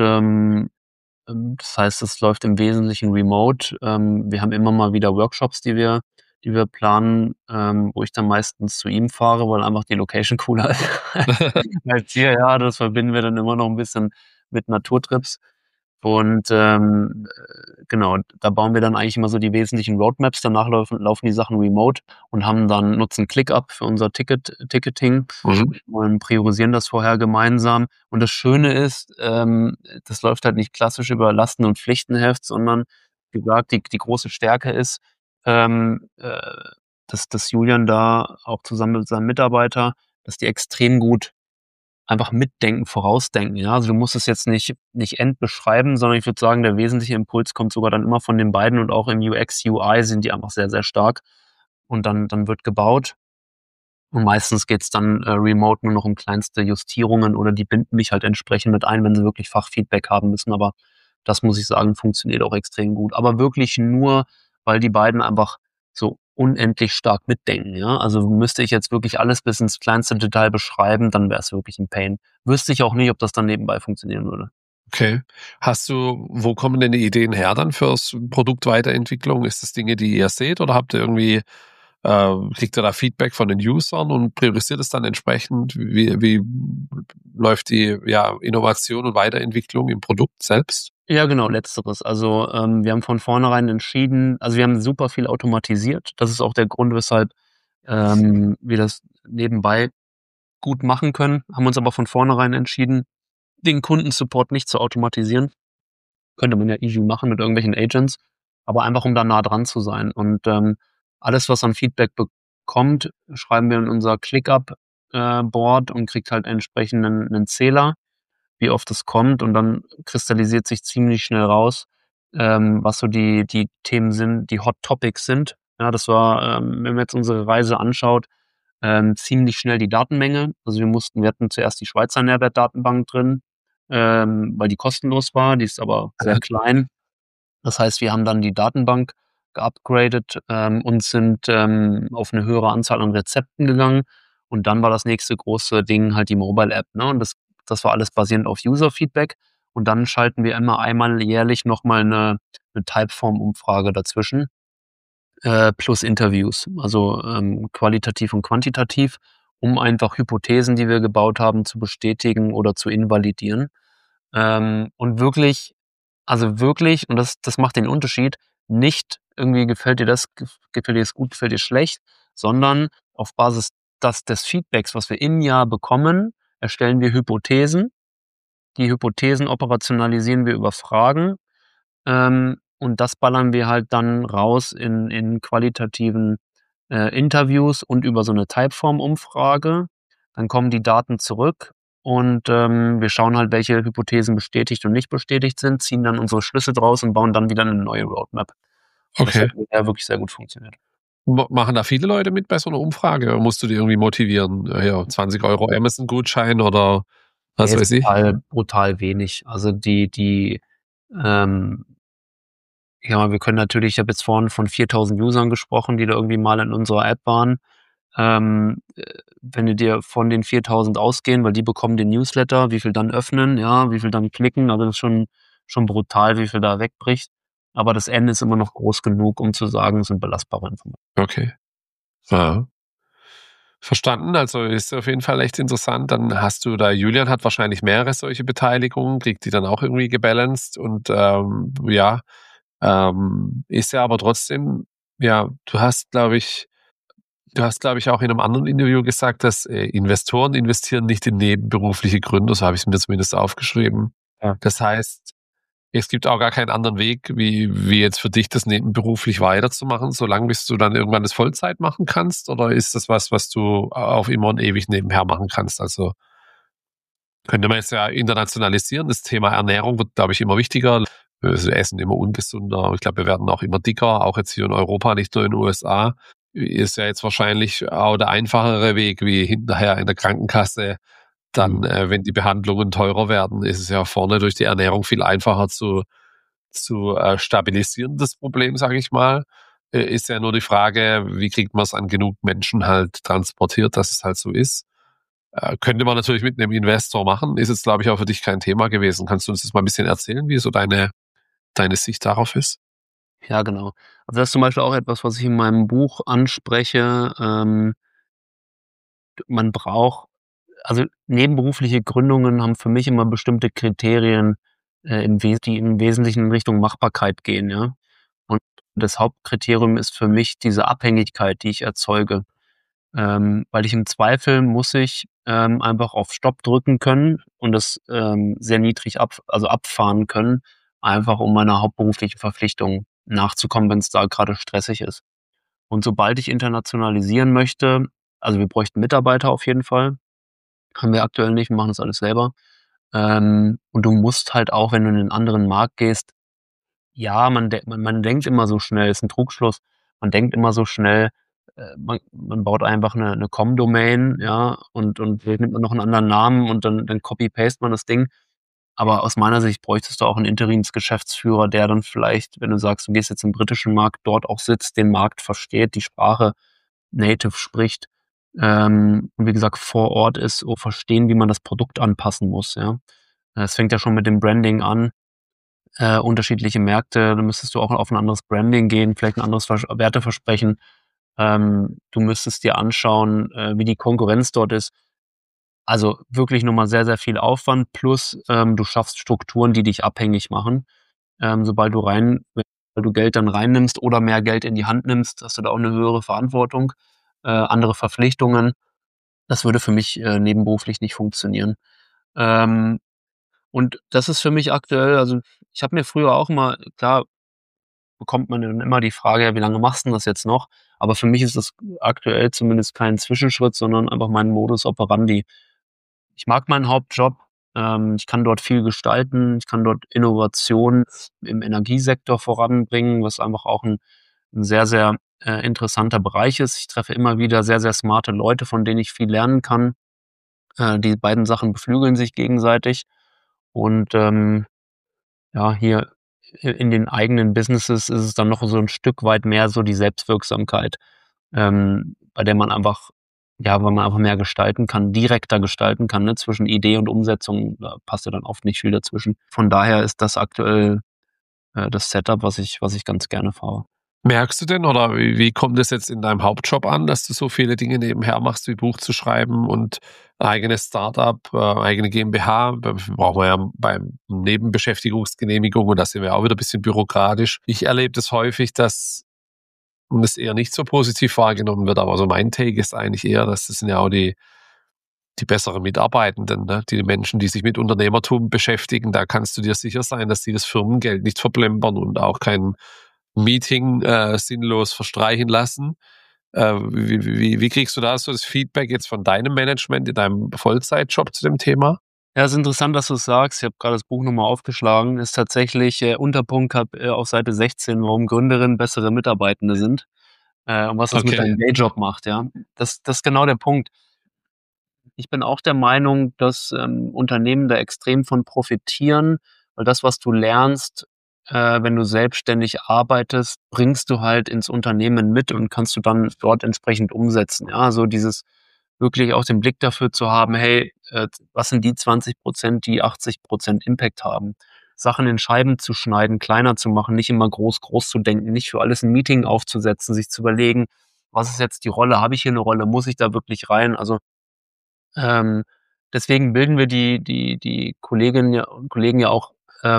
[SPEAKER 2] das heißt, es läuft im Wesentlichen remote. Wir haben immer mal wieder Workshops, die wir planen, wo ich dann meistens zu ihm fahre, weil einfach die Location cooler ist als hier. Ja, das verbinden wir dann immer noch 'n bisschen mit Naturtrips. Und, genau, da bauen wir dann eigentlich immer so die wesentlichen Roadmaps. Danach laufen die Sachen remote und nutzen ClickUp für unser Ticketing
[SPEAKER 1] Mhm.
[SPEAKER 2] und priorisieren das vorher gemeinsam. Und das Schöne ist, das läuft halt nicht klassisch über Lasten und Pflichtenheft, sondern wie gesagt, die große Stärke ist, ähm, äh, dass Julian da auch zusammen mit seinem Mitarbeiter, dass die extrem gut einfach mitdenken, vorausdenken, ja? Also, du musst es jetzt nicht endbeschreiben, sondern ich würde sagen, der wesentliche Impuls kommt sogar dann immer von den beiden und auch im UX, UI sind die einfach sehr, sehr stark. Und dann wird gebaut und meistens geht's dann, remote nur noch um kleinste Justierungen oder die binden mich halt entsprechend mit ein, wenn sie wirklich Fachfeedback haben müssen. Aber das muss ich sagen, funktioniert auch extrem gut. Aber wirklich nur, weil die beiden einfach so unendlich stark mitdenken, ja? Also, müsste ich jetzt wirklich alles bis ins kleinste Detail beschreiben, dann wäre es wirklich 'n Pain. Wüsste ich auch nicht, ob das dann nebenbei funktionieren würde.
[SPEAKER 1] Okay. Wo kommen denn die Ideen her dann fürs Produktweiterentwicklung? Ist das Dinge, die ihr seht, oder habt ihr irgendwie kriegt ihr da Feedback von den Usern und priorisiert es dann entsprechend? Wie läuft die, ja, Innovation und Weiterentwicklung im Produkt selbst?
[SPEAKER 2] Ja, genau, letzteres. Also, wir haben von vornherein entschieden, also, wir haben super viel automatisiert. Das ist auch der Grund, weshalb, wir das nebenbei gut machen können, haben uns aber von vornherein entschieden, den Kundensupport nicht zu automatisieren. Könnte man ja easy machen mit irgendwelchen Agents, aber einfach, um da nah dran zu sein. Und, alles, was an Feedback bekommt, schreiben wir in unser ClickUp. Board und kriegt halt entsprechend einen Zähler, wie oft es kommt, und dann kristallisiert sich ziemlich schnell raus, was so die Themen sind, die Hot Topics sind. Ja, das war, wenn man jetzt unsere Reise anschaut, ziemlich schnell die Datenmenge. Also wir hatten zuerst die Schweizer Nährwertdatenbank drin, weil die kostenlos war, die ist aber sehr klein. Das heißt, wir haben dann die Datenbank geupgradet, und sind auf eine höhere Anzahl an Rezepten gegangen. Und dann war das nächste große Ding halt die Mobile App, ne? Und das war alles basierend auf User-Feedback. Und dann schalten wir immer einmal jährlich noch mal 'ne Typeform-Umfrage dazwischen, plus Interviews, also, qualitativ und quantitativ, um einfach Hypothesen, die wir gebaut haben, zu bestätigen oder zu invalidieren. Und wirklich, und das macht den Unterschied, nicht irgendwie gefällt dir das gut, gefällt dir schlecht, sondern auf Basis des Feedbacks, was wir im Jahr bekommen, erstellen wir Hypothesen. Die Hypothesen operationalisieren wir über Fragen, und das ballern wir halt dann raus in qualitativen, Interviews und über so 'ne Typeform-Umfrage. Dann kommen die Daten zurück und, wir schauen halt, welche Hypothesen bestätigt und nicht bestätigt sind, ziehen dann unsere Schlüsse draus und bauen dann wieder 'ne neue Roadmap. Und das
[SPEAKER 1] Okay.
[SPEAKER 2] hat bisher wirklich sehr gut funktioniert.
[SPEAKER 1] Machen da viele Leute mit bei so einer Umfrage oder musst du die irgendwie motivieren? Ja, 20 € Amazon-Gutschein oder was
[SPEAKER 2] Ne, ist
[SPEAKER 1] weiß ich?
[SPEAKER 2] brutal wenig. Also, ähm ja, wir können natürlich, ich habe jetzt vorhin von 4.000 Usern gesprochen, die da irgendwie mal in unserer App waren. Wenn du dir von den 4.000 ausgehen, weil die bekommen den Newsletter, wie viel dann öffnen, ja, wie viel dann klicken, also das ist schon brutal, wie viel da wegbricht. Aber das N ist immer noch groß genug, um zu sagen, es sind belastbare Informationen.
[SPEAKER 1] Okay. Ja. Verstanden. Also, ist auf jeden Fall echt interessant. Dann hast du da Julian hat wahrscheinlich mehrere solche Beteiligungen, kriegt die dann auch irgendwie gebalanced und, ja, ist ja aber trotzdem ja, du hast, glaube ich, auch in einem anderen Interview gesagt, dass, Investoren investieren nicht in nebenberufliche Gründer, so habe ich's mir zumindest aufgeschrieben.
[SPEAKER 2] Ja.
[SPEAKER 1] Das heißt, es gibt auch gar keinen anderen Weg, wie jetzt für dich das nebenberuflich weiterzumachen, solange bis du dann irgendwann das Vollzeit machen kannst? Oder ist das was du auf immer und ewig nebenher machen kannst? Also, könnte man jetzt ja internationalisieren. Das Thema Ernährung wird, glaube ich, immer wichtiger. Wir essen immer ungesunder. Ich glaube, wir werden auch immer dicker, auch jetzt hier in Europa, nicht nur in den USA. Ist ja jetzt wahrscheinlich auch der einfachere Weg, wie hinterher in der Krankenkasse dann, wenn die Behandlungen teurer werden, ist es ja vorne durch die Ernährung viel einfacher zu stabilisieren, das Problem, sage ich mal. Ist ja nur die Frage, wie kriegt man es an genug Menschen halt transportiert, dass es halt so ist. Könnte man natürlich mit einem Investor machen, ist jetzt, glaube ich, auch für dich kein Thema gewesen. Kannst du uns das mal ein bisschen erzählen, wie so deine Sicht darauf ist?
[SPEAKER 2] Ja, genau. Also, das ist zum Beispiel auch etwas, was ich in meinem Buch anspreche. Man braucht Also, nebenberufliche Gründungen haben für mich immer bestimmte Kriterien, die im Wesentlichen in Richtung Machbarkeit gehen, ja? Und das Hauptkriterium ist für mich diese Abhängigkeit, die ich erzeuge. Weil im Zweifel muss ich, einfach auf Stopp drücken können und das, sehr niedrig abfahren können, einfach um meiner hauptberuflichen Verpflichtung nachzukommen, wenn es da gerade stressig ist. Und sobald ich internationalisieren möchte, also, wir bräuchten Mitarbeiter auf jeden Fall, haben wir aktuell nicht, wir machen das alles selber. Und du musst halt auch, wenn du in 'nen anderen Markt gehst, ja, man denkt immer so schnell, ist 'n Trugschluss. Man denkt immer so schnell, man baut einfach 'ne Com-Domain, ja, und vielleicht nimmt man noch 'n anderen Namen und dann copy-paste man das Ding. Aber aus meiner Sicht bräuchtest du auch 'n Interimsgeschäftsführer, der dann vielleicht, wenn du sagst, du gehst jetzt im britischen Markt, dort auch sitzt, den Markt versteht, die Sprache native spricht, und wie gesagt, vor Ort ist, verstehen, wie man das Produkt anpassen muss, ja. Es fängt ja schon mit dem Branding an, unterschiedliche Märkte, da müsstest du auch auf 'n anderes Branding gehen, vielleicht 'n anderes Werteversprechen. Du müsstest dir anschauen, wie die Konkurrenz dort ist. Also, wirklich noch mal sehr, sehr viel Aufwand plus, du schaffst Strukturen, die dich abhängig machen. Weil du Geld dann reinnimmst oder mehr Geld in die Hand nimmst, hast du da auch 'ne höhere Verantwortung, andere Verpflichtungen. Das würde für mich, nebenberuflich nicht funktionieren. Ähm, und das ist für mich aktuell, also, ich habe mir früher auch immer, klar, bekommt man dann immer die Frage, ja, wie lange machst du das jetzt noch? Aber für mich ist das aktuell zumindest kein Zwischenschritt, sondern einfach mein Modus operandi. Ich mag meinen Hauptjob. Ich kann dort viel gestalten. Ich kann dort Innovation im Energiesektor voranbringen, was einfach auch ein sehr, sehr interessanter Bereich ist. Ich treffe immer wieder sehr, sehr smarte Leute, von denen ich viel lernen kann. Die beiden Sachen beflügeln sich gegenseitig. Und ja, hier in den eigenen Businesses ist es dann noch so ein Stück weit mehr so die Selbstwirksamkeit, bei der man einfach ja, weil man einfach mehr gestalten kann, direkter gestalten kann, ne? Zwischen Idee und Umsetzung, da passt ja dann oft nicht viel dazwischen. Von daher ist das aktuell, das Setup, was ich ganz gerne fahre.
[SPEAKER 1] Merkst du denn oder wie kommt es jetzt in deinem Hauptjob an, dass du so viele Dinge nebenher machst, wie Buch zu schreiben und eigenes Startup, eigene GmbH? Brauchen wir ja beim Nebenbeschäftigungsgenehmigung und da sind wir auch wieder ein bisschen bürokratisch. Ich erlebe das häufig, dass das eher nicht so positiv wahrgenommen wird, aber so mein Take ist eigentlich eher, dass das sind ja auch die besseren Mitarbeitenden, ne? Die Menschen, die sich mit Unternehmertum beschäftigen, da kannst du dir sicher sein, dass die das Firmengeld nicht verplempern und auch kein Meeting sinnlos verstreichen lassen. Wie kriegst du da so das Feedback jetzt von deinem Management in deinem Vollzeitjob zu dem Thema?
[SPEAKER 2] Ja, ist interessant, dass du's sagst. Ich habe grade das Buch noch mal aufgeschlagen. Ist tatsächlich, Unterpunkt auf Seite 16, warum Gründerinnen bessere Mitarbeitende sind, und was das mit
[SPEAKER 1] Okay.
[SPEAKER 2] deinem Dayjob macht, ja. Das ist genau der Punkt. Ich bin auch der Meinung, dass, Unternehmen da extrem von profitieren, weil das, was du lernst, wenn du selbstständig arbeitest, bringst du halt ins Unternehmen mit und kannst du dann dort entsprechend umsetzen. Ja, also dieses wirklich auch den Blick dafür zu haben, hey, was sind die 20%, die 80% Impact haben? Sachen in Scheiben zu schneiden, kleiner zu machen, nicht immer groß, groß zu denken, nicht für alles ein Meeting aufzusetzen, sich zu überlegen, was ist jetzt die Rolle? Habe ich hier eine Rolle? Muss ich da wirklich rein? Also ähm, deswegen bilden wir die Kolleginnen ja und Kollegen ja auch,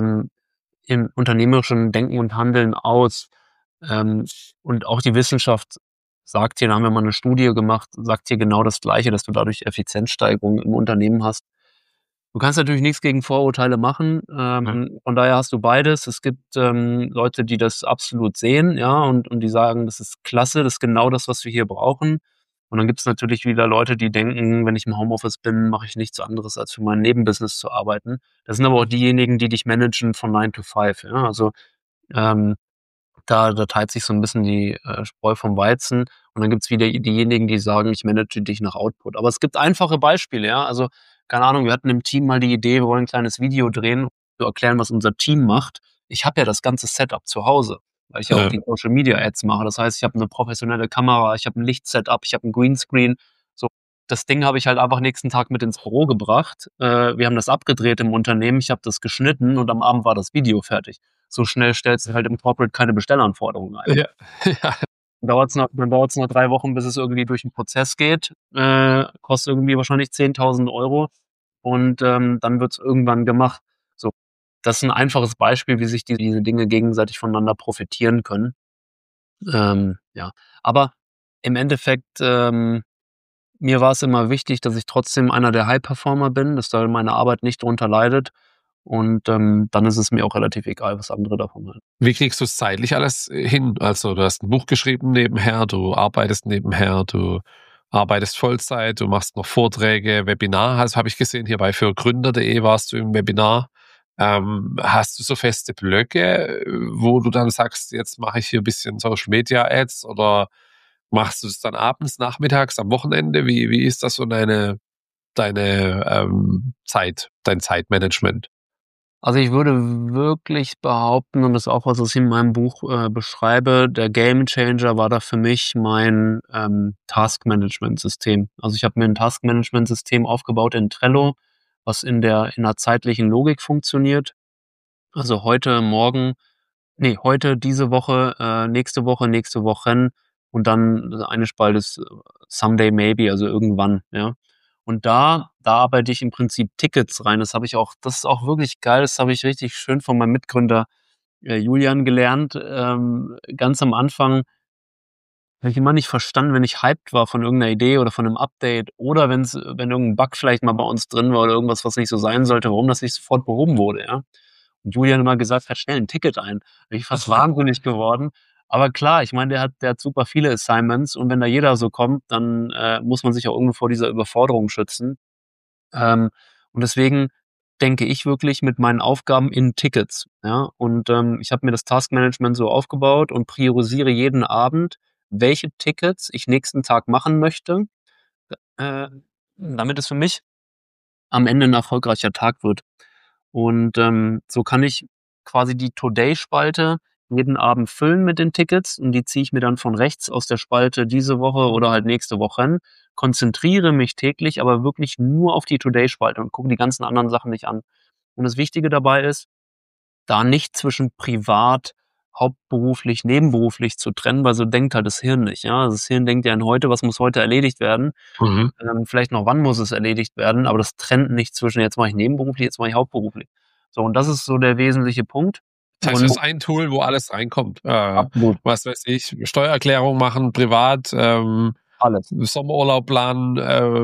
[SPEAKER 2] im unternehmerischen Denken und Handeln aus. Ähm, und auch die Wissenschaft sagt hier, da haben wir mal 'ne Studie gemacht, sagt hier genau das Gleiche, dass du dadurch Effizienzsteigerung im Unternehmen hast. Du kannst natürlich nichts gegen Vorurteile machen,
[SPEAKER 1] Ja.
[SPEAKER 2] von daher hast du beides. Es gibt, Leute, die das absolut sehen, ja, und die sagen: „Das ist klasse, das ist genau das, was wir hier brauchen.“ Und dann gibt's natürlich wieder Leute, die denken: „Wenn ich im Homeoffice bin, mache ich nichts anderes, als für mein Nebenbusiness zu arbeiten.“ Das sind aber auch diejenigen, die dich managen von 9 to 5, ja. Also, ähm, da teilt sich so 'n bisschen die, Spreu vom Weizen. Und dann gibt's wieder diejenigen, die sagen: „Ich manage dich nach Output.“ Aber es gibt einfache Beispiele, ja. Also, keine Ahnung, wir hatten im Team mal die Idee, wir wollen 'n kleines Video drehen, zu erklären, was unser Team macht. Ich habe ja das ganze Setup zu Hause, weil ich ja auch
[SPEAKER 1] Ja.
[SPEAKER 2] die Social Media Ads mache. Das heißt, ich habe 'ne professionelle Kamera, ich habe 'n Lichtsetup, ich habe 'n Greenscreen. So, das Ding habe ich halt einfach nächsten Tag mit ins Büro gebracht. Wir haben das abgedreht im Unternehmen, ich habe das geschnitten und am Abend war das Video fertig. So schnell stellst du halt im Corporate keine Bestellanforderungen ein.
[SPEAKER 1] Ja. Ja.
[SPEAKER 2] Dann dauert's noch 3 Wochen, bis es irgendwie durch 'n Prozess geht, kostet irgendwie wahrscheinlich 10.000 € und, dann wird's irgendwann gemacht. So, das ist 'n einfaches Beispiel, wie sich diese Dinge gegenseitig voneinander profitieren können. Ja, aber im Endeffekt, mir war's immer wichtig, dass ich trotzdem einer der High-Performer bin, dass da meine Arbeit nicht drunter leidet und, dann ist es mir auch relativ egal, was andere davon halten.
[SPEAKER 1] Wie kriegst du's zeitlich alles hin? Also, du hast ein Buch geschrieben nebenher, du arbeitest nebenher, du arbeitest Vollzeit, du machst noch Vorträge, Webinar habe ich gesehen, hierbei für gründer.de warst du im Webinar. Hast du so feste Blöcke, wo du dann sagst: „Jetzt mache ich hier ein bisschen Social Media Ads“, oder machst du es dann abends, nachmittags, am Wochenende? Wie ist das so dein Zeitmanagement?
[SPEAKER 2] Also, ich würde wirklich behaupten, und das ist auch was, was ich in meinem Buch, beschreibe, der Gamechanger war da für mich mein, Taskmanagementsystem. Also, ich habe mir 'n Taskmanagementsystem aufgebaut in Trello, was in 'ner zeitlichen Logik funktioniert. Also, heute, morgen heute, diese Woche, nächste Wochen und dann eine Spalte ist, someday maybe, also irgendwann, ja. Und da arbeite ich im Prinzip Tickets rein. Das ist auch wirklich geil. Das habe ich richtig schön von meinem Mitgründer, Julian gelernt. Ganz am Anfang habe ich immer nicht verstanden, wenn ich hyped war von irgendeiner Idee oder von 'nem Update oder wenn irgend 'n Bug vielleicht mal bei uns drin war oder irgendwas, was nicht so sein sollte, warum das nicht sofort behoben wurde, ja? Julian immer gesagt hat, schnell ein Ticket ein. Bin ich fast wahnsinnig geworden. Aber klar, ich meine, der hat super viele Assignments und wenn da jeder so kommt, dann muss man sich auch irgendwo vor dieser Überforderung schützen. Und deswegen denke ich wirklich mit meinen Aufgaben in Tickets. Ja? Und ich habe mir das Taskmanagement so aufgebaut und priorisiere jeden Abend, welche Tickets ich nächsten Tag machen möchte, äh, damit es für mich am Ende ein erfolgreicher Tag wird. Und so kann ich quasi die Today-Spalte jeden Abend füllen mit den Tickets und die ziehe ich mir dann von rechts aus der Spalte diese Woche oder halt nächste Woche hin, konzentriere mich täglich aber wirklich nur auf die Today-Spalte und gucke die ganzen anderen Sachen nicht an. Und das Wichtige dabei ist, da nicht zwischen privat, hauptberuflich, nebenberuflich zu trennen, weil so denkt halt das Hirn nicht. Ja? Das Hirn denkt ja in heute, was muss heute erledigt werden?
[SPEAKER 1] Mhm.
[SPEAKER 2] Vielleicht noch, wann muss es erledigt werden, aber das trennt nicht zwischen jetzt mache ich nebenberuflich, jetzt mache ich hauptberuflich. So, und das ist so der wesentliche Punkt.
[SPEAKER 1] Das heißt,
[SPEAKER 2] Und
[SPEAKER 1] es ist ein Tool, wo alles reinkommt.
[SPEAKER 2] absolut
[SPEAKER 1] Was weiß ich, Steuererklärung machen, privat,
[SPEAKER 2] alles.
[SPEAKER 1] Sommerurlaub planen,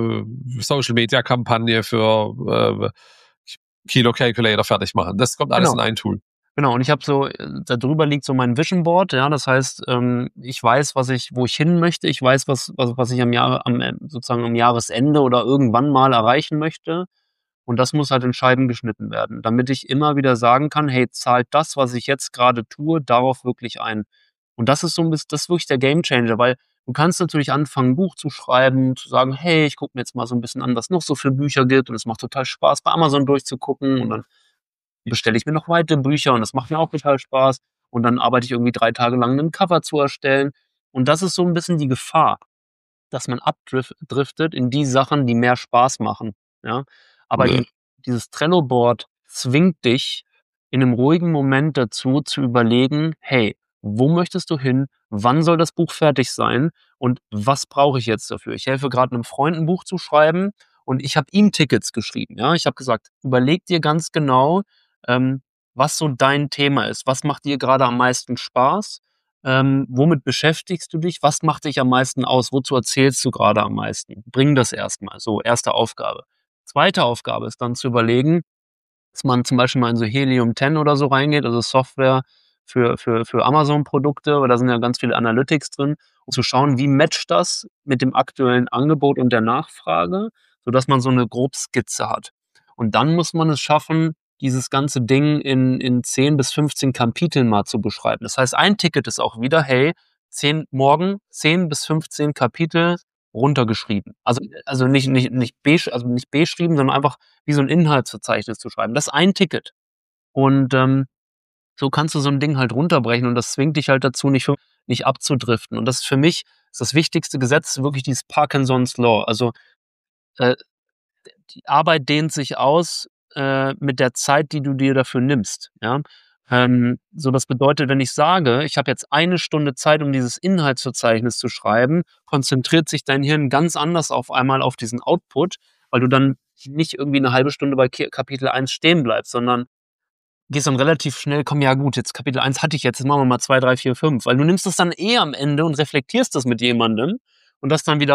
[SPEAKER 1] Social-Media-Kampagne für Kilo Calculator fertig machen. Das kommt alles
[SPEAKER 2] Genau.
[SPEAKER 1] in ein Tool.
[SPEAKER 2] Genau, und ich habe so, da drüber liegt so mein Vision Board, ja, das heißt, ich weiß, wo ich hin möchte, ich weiß, was ich sozusagen am Jahresende oder irgendwann mal erreichen möchte. Und das muss halt in Scheiben geschnitten werden, damit ich immer wieder sagen kann, hey, zahlt das, was ich jetzt gerade tue, darauf wirklich ein. Und das ist so ein bisschen, das ist wirklich der Gamechanger, weil du kannst natürlich anfangen, ein Buch zu schreiben, zu sagen, hey, ich gucke mir jetzt mal so ein bisschen an, was noch so für Bücher gibt und es macht total Spaß, bei Amazon durchzugucken und dann bestelle ich mir noch weitere Bücher und das macht mir auch total Spaß. Und dann arbeite ich irgendwie 3 Tage lang ein Cover zu erstellen. Und das ist so ein bisschen die Gefahr, dass man abdriftet in die Sachen, die mehr Spaß machen. Ja? Aber
[SPEAKER 1] Ja.
[SPEAKER 2] dieses Trello-Board zwingt dich in einem ruhigen Moment dazu zu überlegen, hey, wo möchtest du hin? Wann soll das Buch fertig sein? Und was brauche ich jetzt dafür? Ich helfe gerade einem Freund ein Buch zu schreiben und ich habe ihm Tickets geschrieben. Ja? Ich habe gesagt, überleg dir ganz genau, ähm, was so dein Thema ist. Was macht dir gerade am meisten Spaß? Womit beschäftigst du dich? Was macht dich am meisten aus? Wozu erzählst du gerade am meisten? Bring das erstmal. So, erste Aufgabe. Zweite Aufgabe ist dann zu überlegen, dass man zum Beispiel mal in so Helium 10 oder so reingeht, also Software für Amazon-Produkte, weil da sind ja ganz viele Analytics drin, um zu schauen, wie matcht das mit dem aktuellen Angebot und der Nachfrage, sodass man so eine Grobskizze hat. Und dann muss man es schaffen, dieses ganze Ding in 10 bis 15 Kapiteln mal zu beschreiben. Das heißt, ein Ticket ist auch wieder, hey, 10 bis 15 Kapitel runtergeschrieben. Also nicht beschrieben, sondern einfach wie so ein Inhaltsverzeichnis zu schreiben. Das ist ein Ticket. Und so kannst du so ein Ding halt runterbrechen und das zwingt dich halt dazu, nicht abzudriften. Und das ist für mich das wichtigste Gesetz, wirklich dieses Parkinson's Law. Also äh, die Arbeit dehnt sich aus mit der Zeit, die du dir dafür nimmst. Ja? So, das bedeutet, wenn ich sage, ich habe jetzt 1 Stunde Zeit, um dieses Inhaltsverzeichnis zu schreiben, konzentriert sich dein Hirn ganz anders auf einmal auf diesen Output, weil du dann nicht irgendwie eine halbe Stunde bei Kapitel 1 stehen bleibst, sondern gehst dann relativ schnell, komm, ja gut, jetzt Kapitel 1 hatte ich jetzt machen wir mal 2, 3, 4, 5, weil du nimmst das dann am Ende und reflektierst das mit jemandem und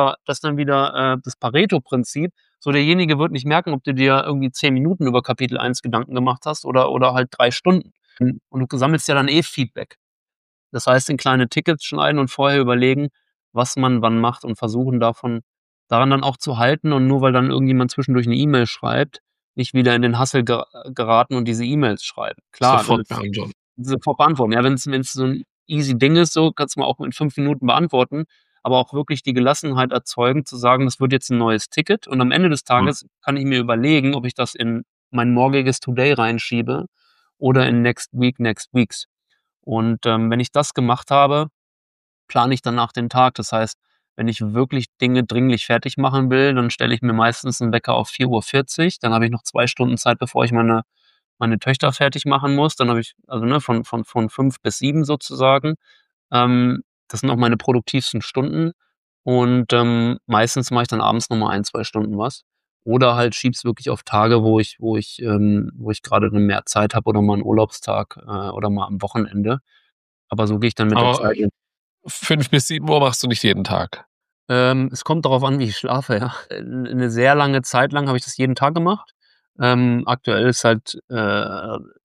[SPEAKER 2] das das Pareto-Prinzip, so derjenige wird nicht merken, ob du dir irgendwie 10 Minuten über Kapitel 1 Gedanken gemacht hast oder halt 3 Stunden. Und du sammelst ja dann Feedback. Das heißt, in kleine Tickets schneiden und vorher überlegen, was man wann macht und versuchen daran dann auch zu halten und nur weil dann irgendjemand zwischendurch eine E-Mail schreibt, nicht wieder in den Hassel geraten und diese E-Mails schreiben. Klar,
[SPEAKER 1] Sofort beantworten.
[SPEAKER 2] sofort beantworten. Ja, wenn's so ein easy Ding ist, so kannst du mal auch in 5 Minuten beantworten, aber auch wirklich die Gelassenheit erzeugen, zu sagen, das wird jetzt ein neues Ticket und am Ende des Tages kann ich mir überlegen, ob ich das in mein morgiges Today reinschiebe oder in Next Week, Next Weeks. Und wenn ich das gemacht habe, plane ich danach den Tag. Das heißt, wenn ich wirklich Dinge dringlich fertig machen will, dann stelle ich mir meistens einen Wecker auf 4:40 Uhr. Dann habe ich noch 2 Stunden Zeit, bevor ich meine Töchter fertig machen muss. Dann habe ich, also ne, von 5 bis 7 sozusagen. Das sind auch meine produktivsten Stunden. Und meistens mache ich dann abends noch mal 1, 2 Stunden was. Oder halt schieb's wirklich auf Tage, wo ich gerade mehr Zeit habe oder mal einen Urlaubstag oder mal am Wochenende. Aber so gehe ich dann mit der
[SPEAKER 1] Aber
[SPEAKER 2] Zeit um.
[SPEAKER 1] 5 bis 7 Uhr machst du nicht jeden Tag.
[SPEAKER 2] Es kommt darauf an, wie ich schlafe, ja. 'Ne sehr lange Zeit lang habe ich das jeden Tag gemacht. Aktuell ist halt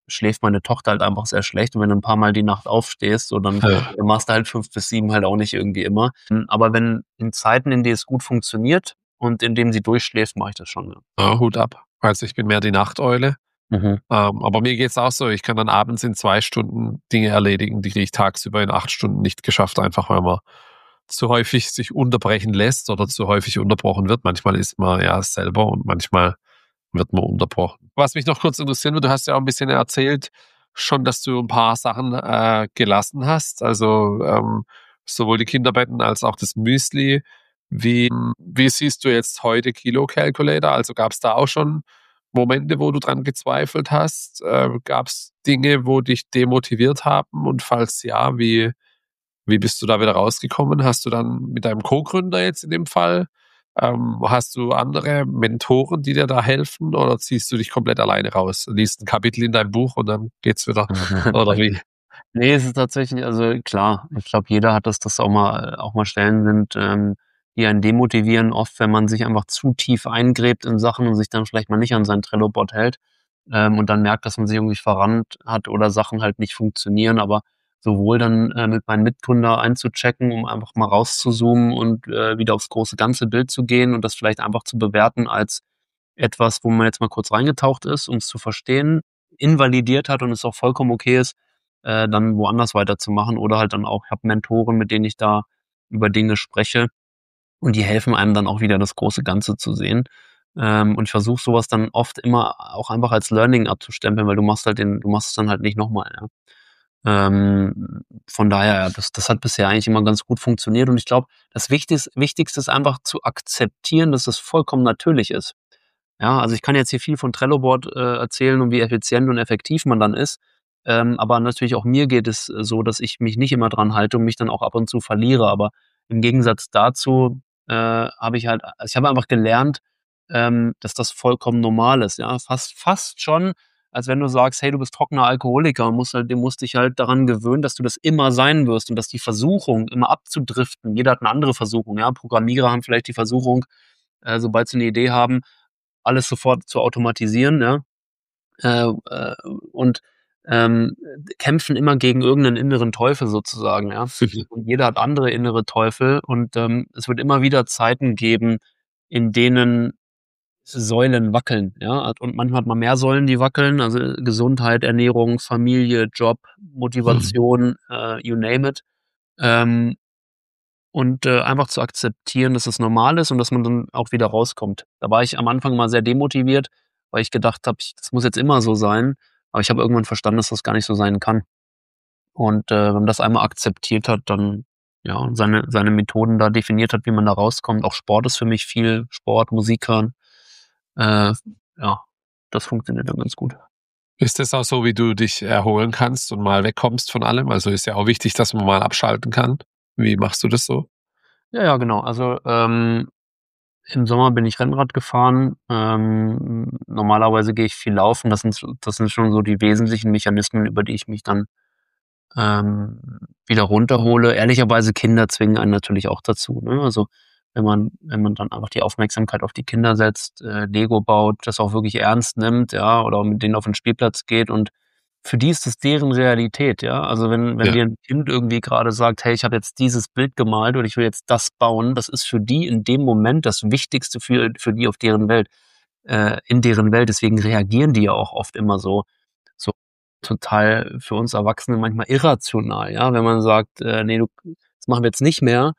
[SPEAKER 2] schläft meine Tochter halt einfach sehr schlecht. Und wenn du ein paar Mal die Nacht aufstehst, so dann machst du halt 5 bis 7 halt auch nicht irgendwie immer. Aber wenn in Zeiten, in denen es gut funktioniert und in denen sie durchschläft, mache ich das schon, ja.
[SPEAKER 1] Ja, Hut ab. Also ich bin mehr die Nachteule. Aber mir geht's auch so, ich kann dann abends in 2 Stunden Dinge erledigen, die kriege ich tagsüber in 8 Stunden nicht geschafft, einfach weil man zu häufig sich unterbrechen lässt oder zu häufig unterbrochen wird. Manchmal ist man ja selber und manchmal wird man unterbrochen. Was mich noch kurz interessieren würde, du hast ja auch ein bisschen erzählt schon, dass du ein paar Sachen gelassen hast, also sowohl die Kinderbetten als auch das Müsli. Wie siehst du jetzt heute Kilo Calculator? Also gab es da auch schon Momente, wo du dran gezweifelt hast? Gab es Dinge, wo dich demotiviert haben? Und falls ja, wie bist du da wieder rausgekommen? Hast du dann mit deinem Co-Gründer jetzt in dem Fall, hast du andere Mentoren, die dir da helfen, oder ziehst du dich komplett alleine raus? Liest ein Kapitel in deinem Buch und dann geht's wieder? Oder wie?
[SPEAKER 2] Nee, es ist tatsächlich, also klar, ich glaube, jeder hat das, dass auch mal Stellen sind, die einen demotivieren, oft, wenn man sich einfach zu tief eingräbt in Sachen und sich dann vielleicht mal nicht an sein Trello-Board hält, und dann merkt, dass man sich irgendwie verrannt hat oder Sachen halt nicht funktionieren. Aber sowohl dann mit meinem Mitgründer einzuchecken, um einfach mal rauszuzoomen und wieder aufs große ganze Bild zu gehen und das vielleicht einfach zu bewerten als etwas, wo man jetzt mal kurz reingetaucht ist, um es zu verstehen, invalidiert hat und es auch vollkommen okay ist, dann woanders weiterzumachen. Oder halt dann auch, ich habe Mentoren, mit denen ich da über Dinge spreche und die helfen einem dann auch wieder das große Ganze zu sehen. Und ich versuche sowas dann oft immer auch einfach als Learning abzustempeln, weil du machst es dann halt nicht nochmal, ja. Von daher, ja, das hat bisher eigentlich immer ganz gut funktioniert. Und ich glaube, das Wichtigste ist einfach zu akzeptieren, dass es vollkommen natürlich ist. Ja, also ich kann jetzt hier viel von Trello-Board erzählen und wie effizient und effektiv man dann ist. Aber natürlich auch mir geht es so, dass ich mich nicht immer dran halte und mich dann auch ab und zu verliere. Aber im Gegensatz dazu habe ich halt, also ich habe einfach gelernt, dass das vollkommen normal ist. Ja, fast schon, als wenn du sagst, hey, du bist trockener Alkoholiker und du musst dich halt daran gewöhnen, dass du das immer sein wirst und dass die Versuchung, immer abzudriften, jeder hat eine andere Versuchung. Ja, Programmierer haben vielleicht die Versuchung, sobald sie eine Idee haben, alles sofort zu automatisieren, ja, und ähm, kämpfen immer gegen irgendeinen inneren Teufel sozusagen, ja. Und jeder hat andere innere Teufel und es wird immer wieder Zeiten geben, in denen Säulen wackeln, ja. Und manchmal hat man mehr Säulen, die wackeln, also Gesundheit, Ernährung, Familie, Job, Motivation, you name it. Ähm, und einfach zu akzeptieren, dass es normal ist und dass man dann auch wieder rauskommt. Da war ich am Anfang mal sehr demotiviert, weil ich gedacht habe, das muss jetzt immer so sein. Aber ich habe irgendwann verstanden, dass das gar nicht so sein kann. Und wenn man das einmal akzeptiert hat, dann ja, und seine Methoden da definiert hat, wie man da rauskommt. Auch Sport ist für mich viel Sport, Musik hören. Äh, ja, das funktioniert dann ganz gut.
[SPEAKER 1] Ist das auch so, wie du dich erholen kannst und mal wegkommst von allem? Also ist ja auch wichtig, dass man mal abschalten kann. Wie machst du das so?
[SPEAKER 2] Ja, ja, genau. Also im Sommer bin ich Rennrad gefahren. Normalerweise gehe ich viel laufen. Das sind schon so die wesentlichen Mechanismen, über die ich mich dann ähm, wieder runterhole. Ehrlicherweise Kinder zwingen einen natürlich auch dazu, ne? Also, wenn man dann einfach die Aufmerksamkeit auf die Kinder setzt, Lego baut, das auch wirklich ernst nimmt, ja, oder mit denen auf den Spielplatz geht und für die ist es deren Realität, ja. Also, wenn
[SPEAKER 1] Ja,
[SPEAKER 2] dir 'n Kind irgendwie grade sagt: „Hey, ich habe jetzt dieses Bild gemalt und ich will jetzt das bauen“, das ist für die in dem Moment das Wichtigste für die auf deren Welt in deren Welt. Deswegen reagieren die ja auch oft immer so total für uns Erwachsene manchmal irrational, ja, wenn man sagt, „Ne, das machen wir jetzt nicht mehr“,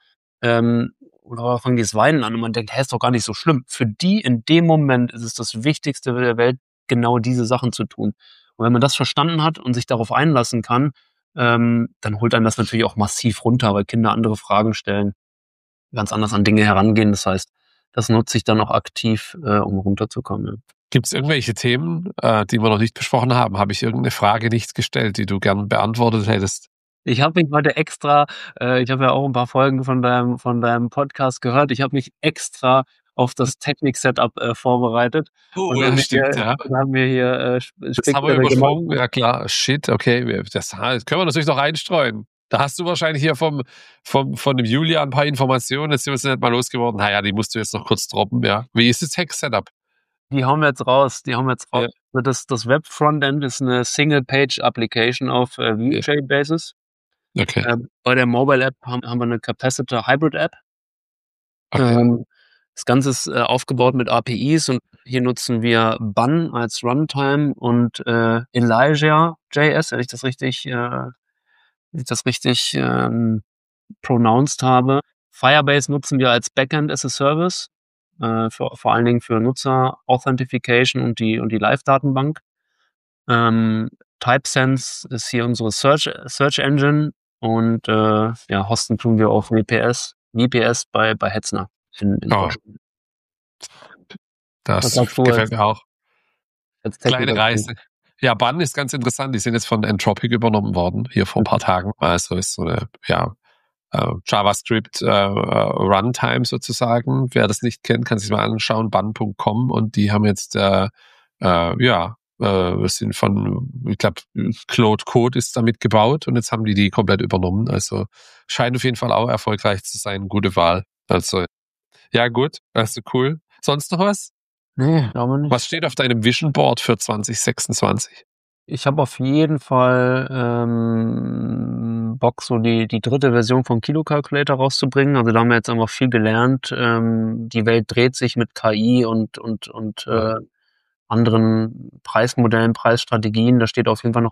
[SPEAKER 2] oder fangen die das Weinen an und man denkt: „Hä, ist doch gar nicht so schlimm.“ Für die in dem Moment ist es das Wichtigste der Welt, genau diese Sachen zu tun. Und wenn man das verstanden hat und sich darauf einlassen kann, dann holt einen das natürlich auch massiv runter, weil Kinder andere Fragen stellen, ganz anders an Dinge herangehen. Das heißt, das nutze ich dann auch aktiv, um runterzukommen, ja.
[SPEAKER 1] gibt es irgendwelche Themen, die wir noch nicht besprochen haben? Habe ich irgendeine Frage nicht gestellt, die du gern beantwortet hättest?
[SPEAKER 2] Ich habe mich heute extra ich habe ja auch 'n paar Folgen von deinem Podcast gehört. Ich habe mich extra auf das Technik-Setup, vorbereitet
[SPEAKER 1] Oh
[SPEAKER 2] und
[SPEAKER 1] ja,
[SPEAKER 2] habe mir
[SPEAKER 1] stimmt,
[SPEAKER 2] hier
[SPEAKER 1] ja.
[SPEAKER 2] und habe mir hier,
[SPEAKER 1] Das haben wir
[SPEAKER 2] spezielle gemacht.
[SPEAKER 1] übersprungen. Ja klar, shit, okay. Das können wir natürlich noch einstreuen. Da hast du wahrscheinlich hier von dem Julian ein paar Informationen. Jetzt sind wir nicht mal losgeworden. Naja, die musst du jetzt noch kurz droppen, ja. Wie ist das Tech-Setup?
[SPEAKER 2] Die hauen wir jetzt raus.
[SPEAKER 1] Ja,
[SPEAKER 2] Also das Web-Frontend ist eine Single-Page-Application auf
[SPEAKER 1] ja,
[SPEAKER 2] Vue.js-Basis.
[SPEAKER 1] okay,
[SPEAKER 2] Bei der Mobile-App haben wir eine Capacitor-Hybrid-App.
[SPEAKER 1] okay.
[SPEAKER 2] Das Ganze ist aufgebaut mit APIs und hier nutzen wir Bun als Runtime und Elijah.js, wenn ich das richtig pronounced habe. Firebase nutzen wir als Backend as a Service, vor allen Dingen für Nutzer-Authentification und die Live-Datenbank. TypeSense ist hier unsere Search Engine und hosten tun wir auf VPS bei Hetzner in
[SPEAKER 1] Oh,
[SPEAKER 2] Deutschland. Was
[SPEAKER 1] das
[SPEAKER 2] sagst du
[SPEAKER 1] gefällt mir auch.
[SPEAKER 2] als
[SPEAKER 1] Kleine
[SPEAKER 2] Technical Team?
[SPEAKER 1] Reise. Ja, Bun ist ganz interessant. Die sind jetzt von Anthropic übernommen worden, hier vor ein paar Tagen. Also ist so eine, JavaScript Runtime sozusagen. Wer das nicht kennt, kann sich mal anschauen, bun.com, und die haben jetzt sind von, ich glaube, Claude Code ist damit gebaut, und jetzt haben die komplett übernommen. Also scheint auf jeden Fall auch erfolgreich zu sein. Gute Wahl. Also ja, gut, also cool. Sonst noch was?
[SPEAKER 2] Nee, glaube
[SPEAKER 1] Was
[SPEAKER 2] nicht.
[SPEAKER 1] steht auf deinem Vision Board für 2026?
[SPEAKER 2] Ich habe auf jeden Fall Bock, so die dritte Version vom Kilo Calculator rauszubringen. Also da haben wir jetzt einfach viel gelernt. Die Welt dreht sich mit KI und anderen Preismodellen, Preisstrategien. Da steht auf jeden Fall noch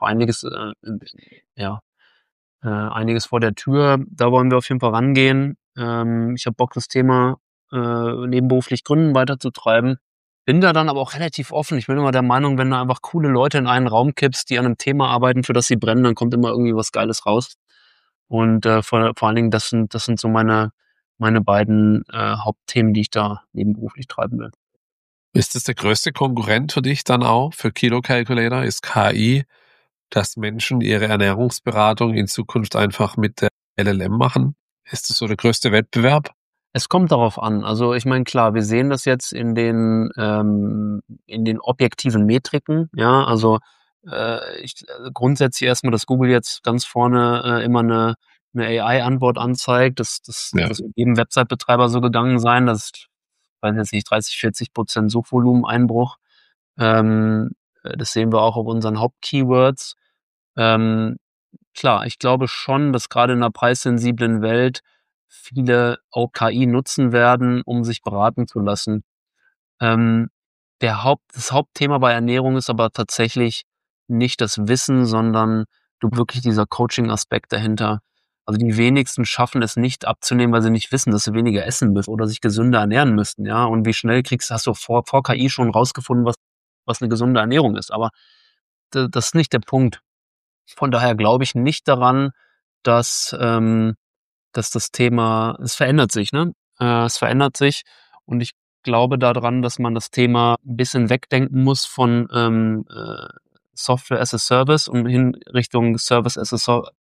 [SPEAKER 2] einiges vor der Tür. Da wollen wir auf jeden Fall rangehen. Ich habe Bock, das Thema nebenberuflich Gründen weiterzutreiben. Bin da dann aber auch relativ offen. Ich bin immer der Meinung, wenn du einfach coole Leute in einen Raum kippst, die an einem Thema arbeiten, für das sie brennen, dann kommt immer irgendwie was Geiles raus. Und vor allen Dingen, das sind so meine beiden Hauptthemen, die ich da nebenberuflich treiben will.
[SPEAKER 1] Ist das der größte Konkurrent für dich dann auch, für Kilo Calculator? Ist KI, dass Menschen ihre Ernährungsberatung in Zukunft einfach mit der LLM machen? Ist das so der größte Wettbewerb?
[SPEAKER 2] Es kommt darauf an. Also ich meine, klar, wir sehen das jetzt in den objektiven Metriken. Ja, also grundsätzlich erstmal, dass Google jetzt ganz vorne immer eine AI-Antwort anzeigt.
[SPEAKER 1] Ja.
[SPEAKER 2] Das wird jedem Website-Betreiber so gegangen sein. Das weiß jetzt nicht, 30-40% Suchvolumeneinbruch. Das sehen wir auch auf unseren Hauptkeywords. Ähm, Klar, ich glaube schon, dass gerade in einer preissensiblen Welt viele auch KI nutzen werden, um sich beraten zu lassen. Ähm, das Hauptthema bei Ernährung ist aber tatsächlich nicht das Wissen, sondern wirklich dieser Coaching-Aspekt dahinter. Also die wenigsten schaffen es nicht abzunehmen, weil sie nicht wissen, dass sie weniger essen müssen oder sich gesünder ernähren müssten, ja. Und wie schnell hast du vor KI schon rausgefunden, was eine gesunde Ernährung ist. Aber das ist nicht der Punkt. Von daher glaube ich nicht daran, dass, dass das Thema, es verändert sich, ne? Es verändert sich, und ich glaube daran, dass man das Thema ein bisschen wegdenken muss von Software as a Service und hin Richtung Service as a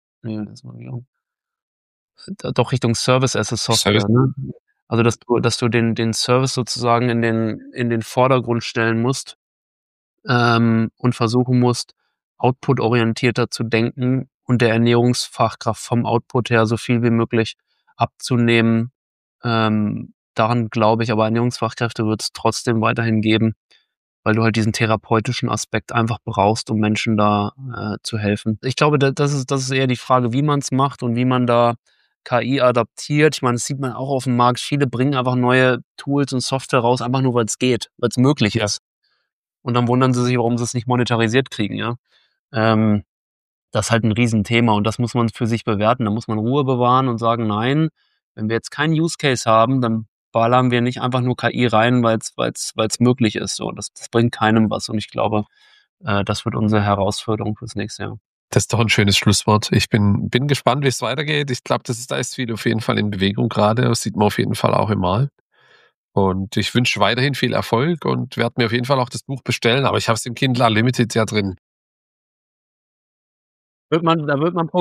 [SPEAKER 2] doch Richtung Service as a
[SPEAKER 1] Service.
[SPEAKER 2] Software, ne? Also dass du den Service sozusagen in den Vordergrund stellen musst, und versuchen musst, output-orientierter zu denken und der Ernährungsfachkraft vom Output her so viel wie möglich abzunehmen. Daran glaube ich, aber Ernährungsfachkräfte wird es trotzdem weiterhin geben, weil du halt diesen therapeutischen Aspekt einfach brauchst, um Menschen da zu helfen. Ich glaube, das ist eher die Frage, wie man es macht und wie man da KI adaptiert. Ich meine, das sieht man auch auf dem Markt. Viele bringen einfach neue Tools und Software raus, einfach nur, weil es geht, weil es möglich
[SPEAKER 1] Ja.
[SPEAKER 2] ist. Und dann wundern sie sich, warum sie es nicht monetarisiert kriegen, ja. Ähm, Das ist halt ein Riesenthema, und das muss man für sich bewerten. Da muss man Ruhe bewahren und sagen, nein, wenn wir jetzt keinen Use Case haben, dann ballern wir nicht einfach nur KI rein, weil's möglich ist. So, das bringt keinem was. Und ich glaube, das wird unsere Herausforderung fürs nächste Jahr.
[SPEAKER 1] Das ist doch ein schönes Schlusswort. Ich bin gespannt, wie es weitergeht. Ich glaube, da ist viel auf jeden Fall in Bewegung gerade. Das sieht man auf jeden Fall auch im Mal. Und ich wünsche weiterhin viel Erfolg und werde mir auf jeden Fall auch das Buch bestellen. Aber ich habe es im Kindle Unlimited ja drin.
[SPEAKER 2] Da wird man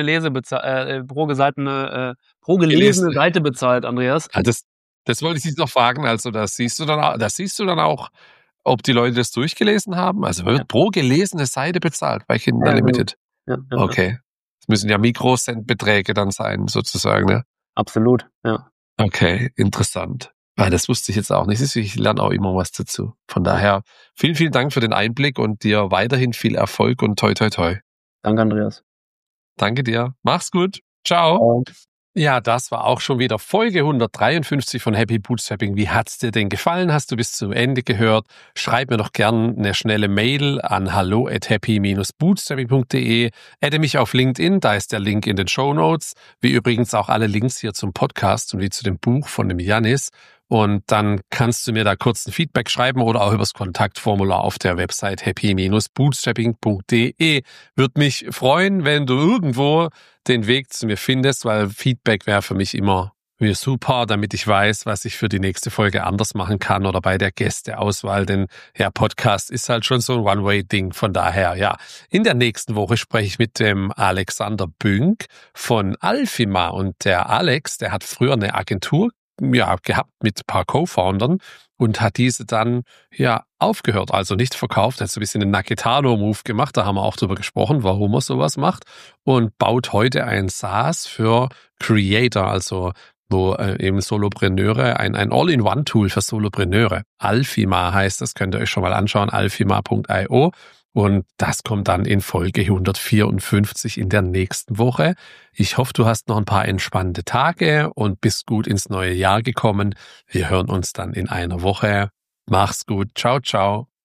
[SPEAKER 2] pro gelesene
[SPEAKER 1] Gelesen.
[SPEAKER 2] Seite bezahlt, Andreas.
[SPEAKER 1] Ah, das wollte ich dich noch fragen. Also, da siehst du dann auch, ob die Leute das durchgelesen haben. Also
[SPEAKER 2] Ja,
[SPEAKER 1] wird pro gelesene Seite bezahlt bei Kindle
[SPEAKER 2] ja, genau.
[SPEAKER 1] Unlimited.
[SPEAKER 2] Ja.
[SPEAKER 1] Okay. Das müssen ja Mikrocent-Beträge dann sein, sozusagen, ne?
[SPEAKER 2] Absolut, ja.
[SPEAKER 1] Okay, interessant. Das wusste ich jetzt auch nicht. Ich lerne auch immer was dazu. Von daher vielen, vielen Dank für den Einblick und dir weiterhin viel Erfolg und toi, toi, toi.
[SPEAKER 2] Danke, Andreas.
[SPEAKER 1] Danke dir. Mach's gut. Ciao. Ja, das war auch schon wieder Folge 153 von Happy Bootstrapping. Wie hat's dir denn gefallen? Hast du bis zum Ende gehört? Schreib mir doch gern eine schnelle Mail an hallo@happy-bootstrapping.de. Adde mich auf LinkedIn, da ist der Link in den Shownotes. Wie übrigens auch alle Links hier zum Podcast und wie zu dem Buch von dem Jannis. Und dann kannst du mir da kurz ein Feedback schreiben oder auch übers Kontaktformular auf der Website happy-bootstrapping.de. Würde mich freuen, wenn du irgendwo den Weg zu mir findest, weil Feedback wäre für mich immer super, damit ich weiß, was ich für die nächste Folge anders machen kann oder bei der Gästeauswahl, denn ja, Podcast ist halt schon so ein One-Way-Ding. Von daher, ja, in der nächsten Woche spreche ich mit dem Alexander Bünk von Alfima und der Alex, der hat früher eine Agentur gehabt mit ein paar Co-Foundern und hat diese dann aufgehört, also nicht verkauft, hat so ein bisschen einen Naketano-Move gemacht, da haben wir auch drüber gesprochen, warum er sowas macht und baut heute ein SaaS für Creator, also wo eben Solopreneure, ein All-in-One-Tool für Solopreneure. Alfima heißt das, könnt ihr euch schon mal anschauen, alfima.io. Und das kommt dann in Folge 154 in der nächsten Woche. Ich hoffe, du hast noch ein paar entspannte Tage und bist gut ins neue Jahr gekommen. Wir hören uns dann in einer Woche. Mach's gut. Ciao, ciao.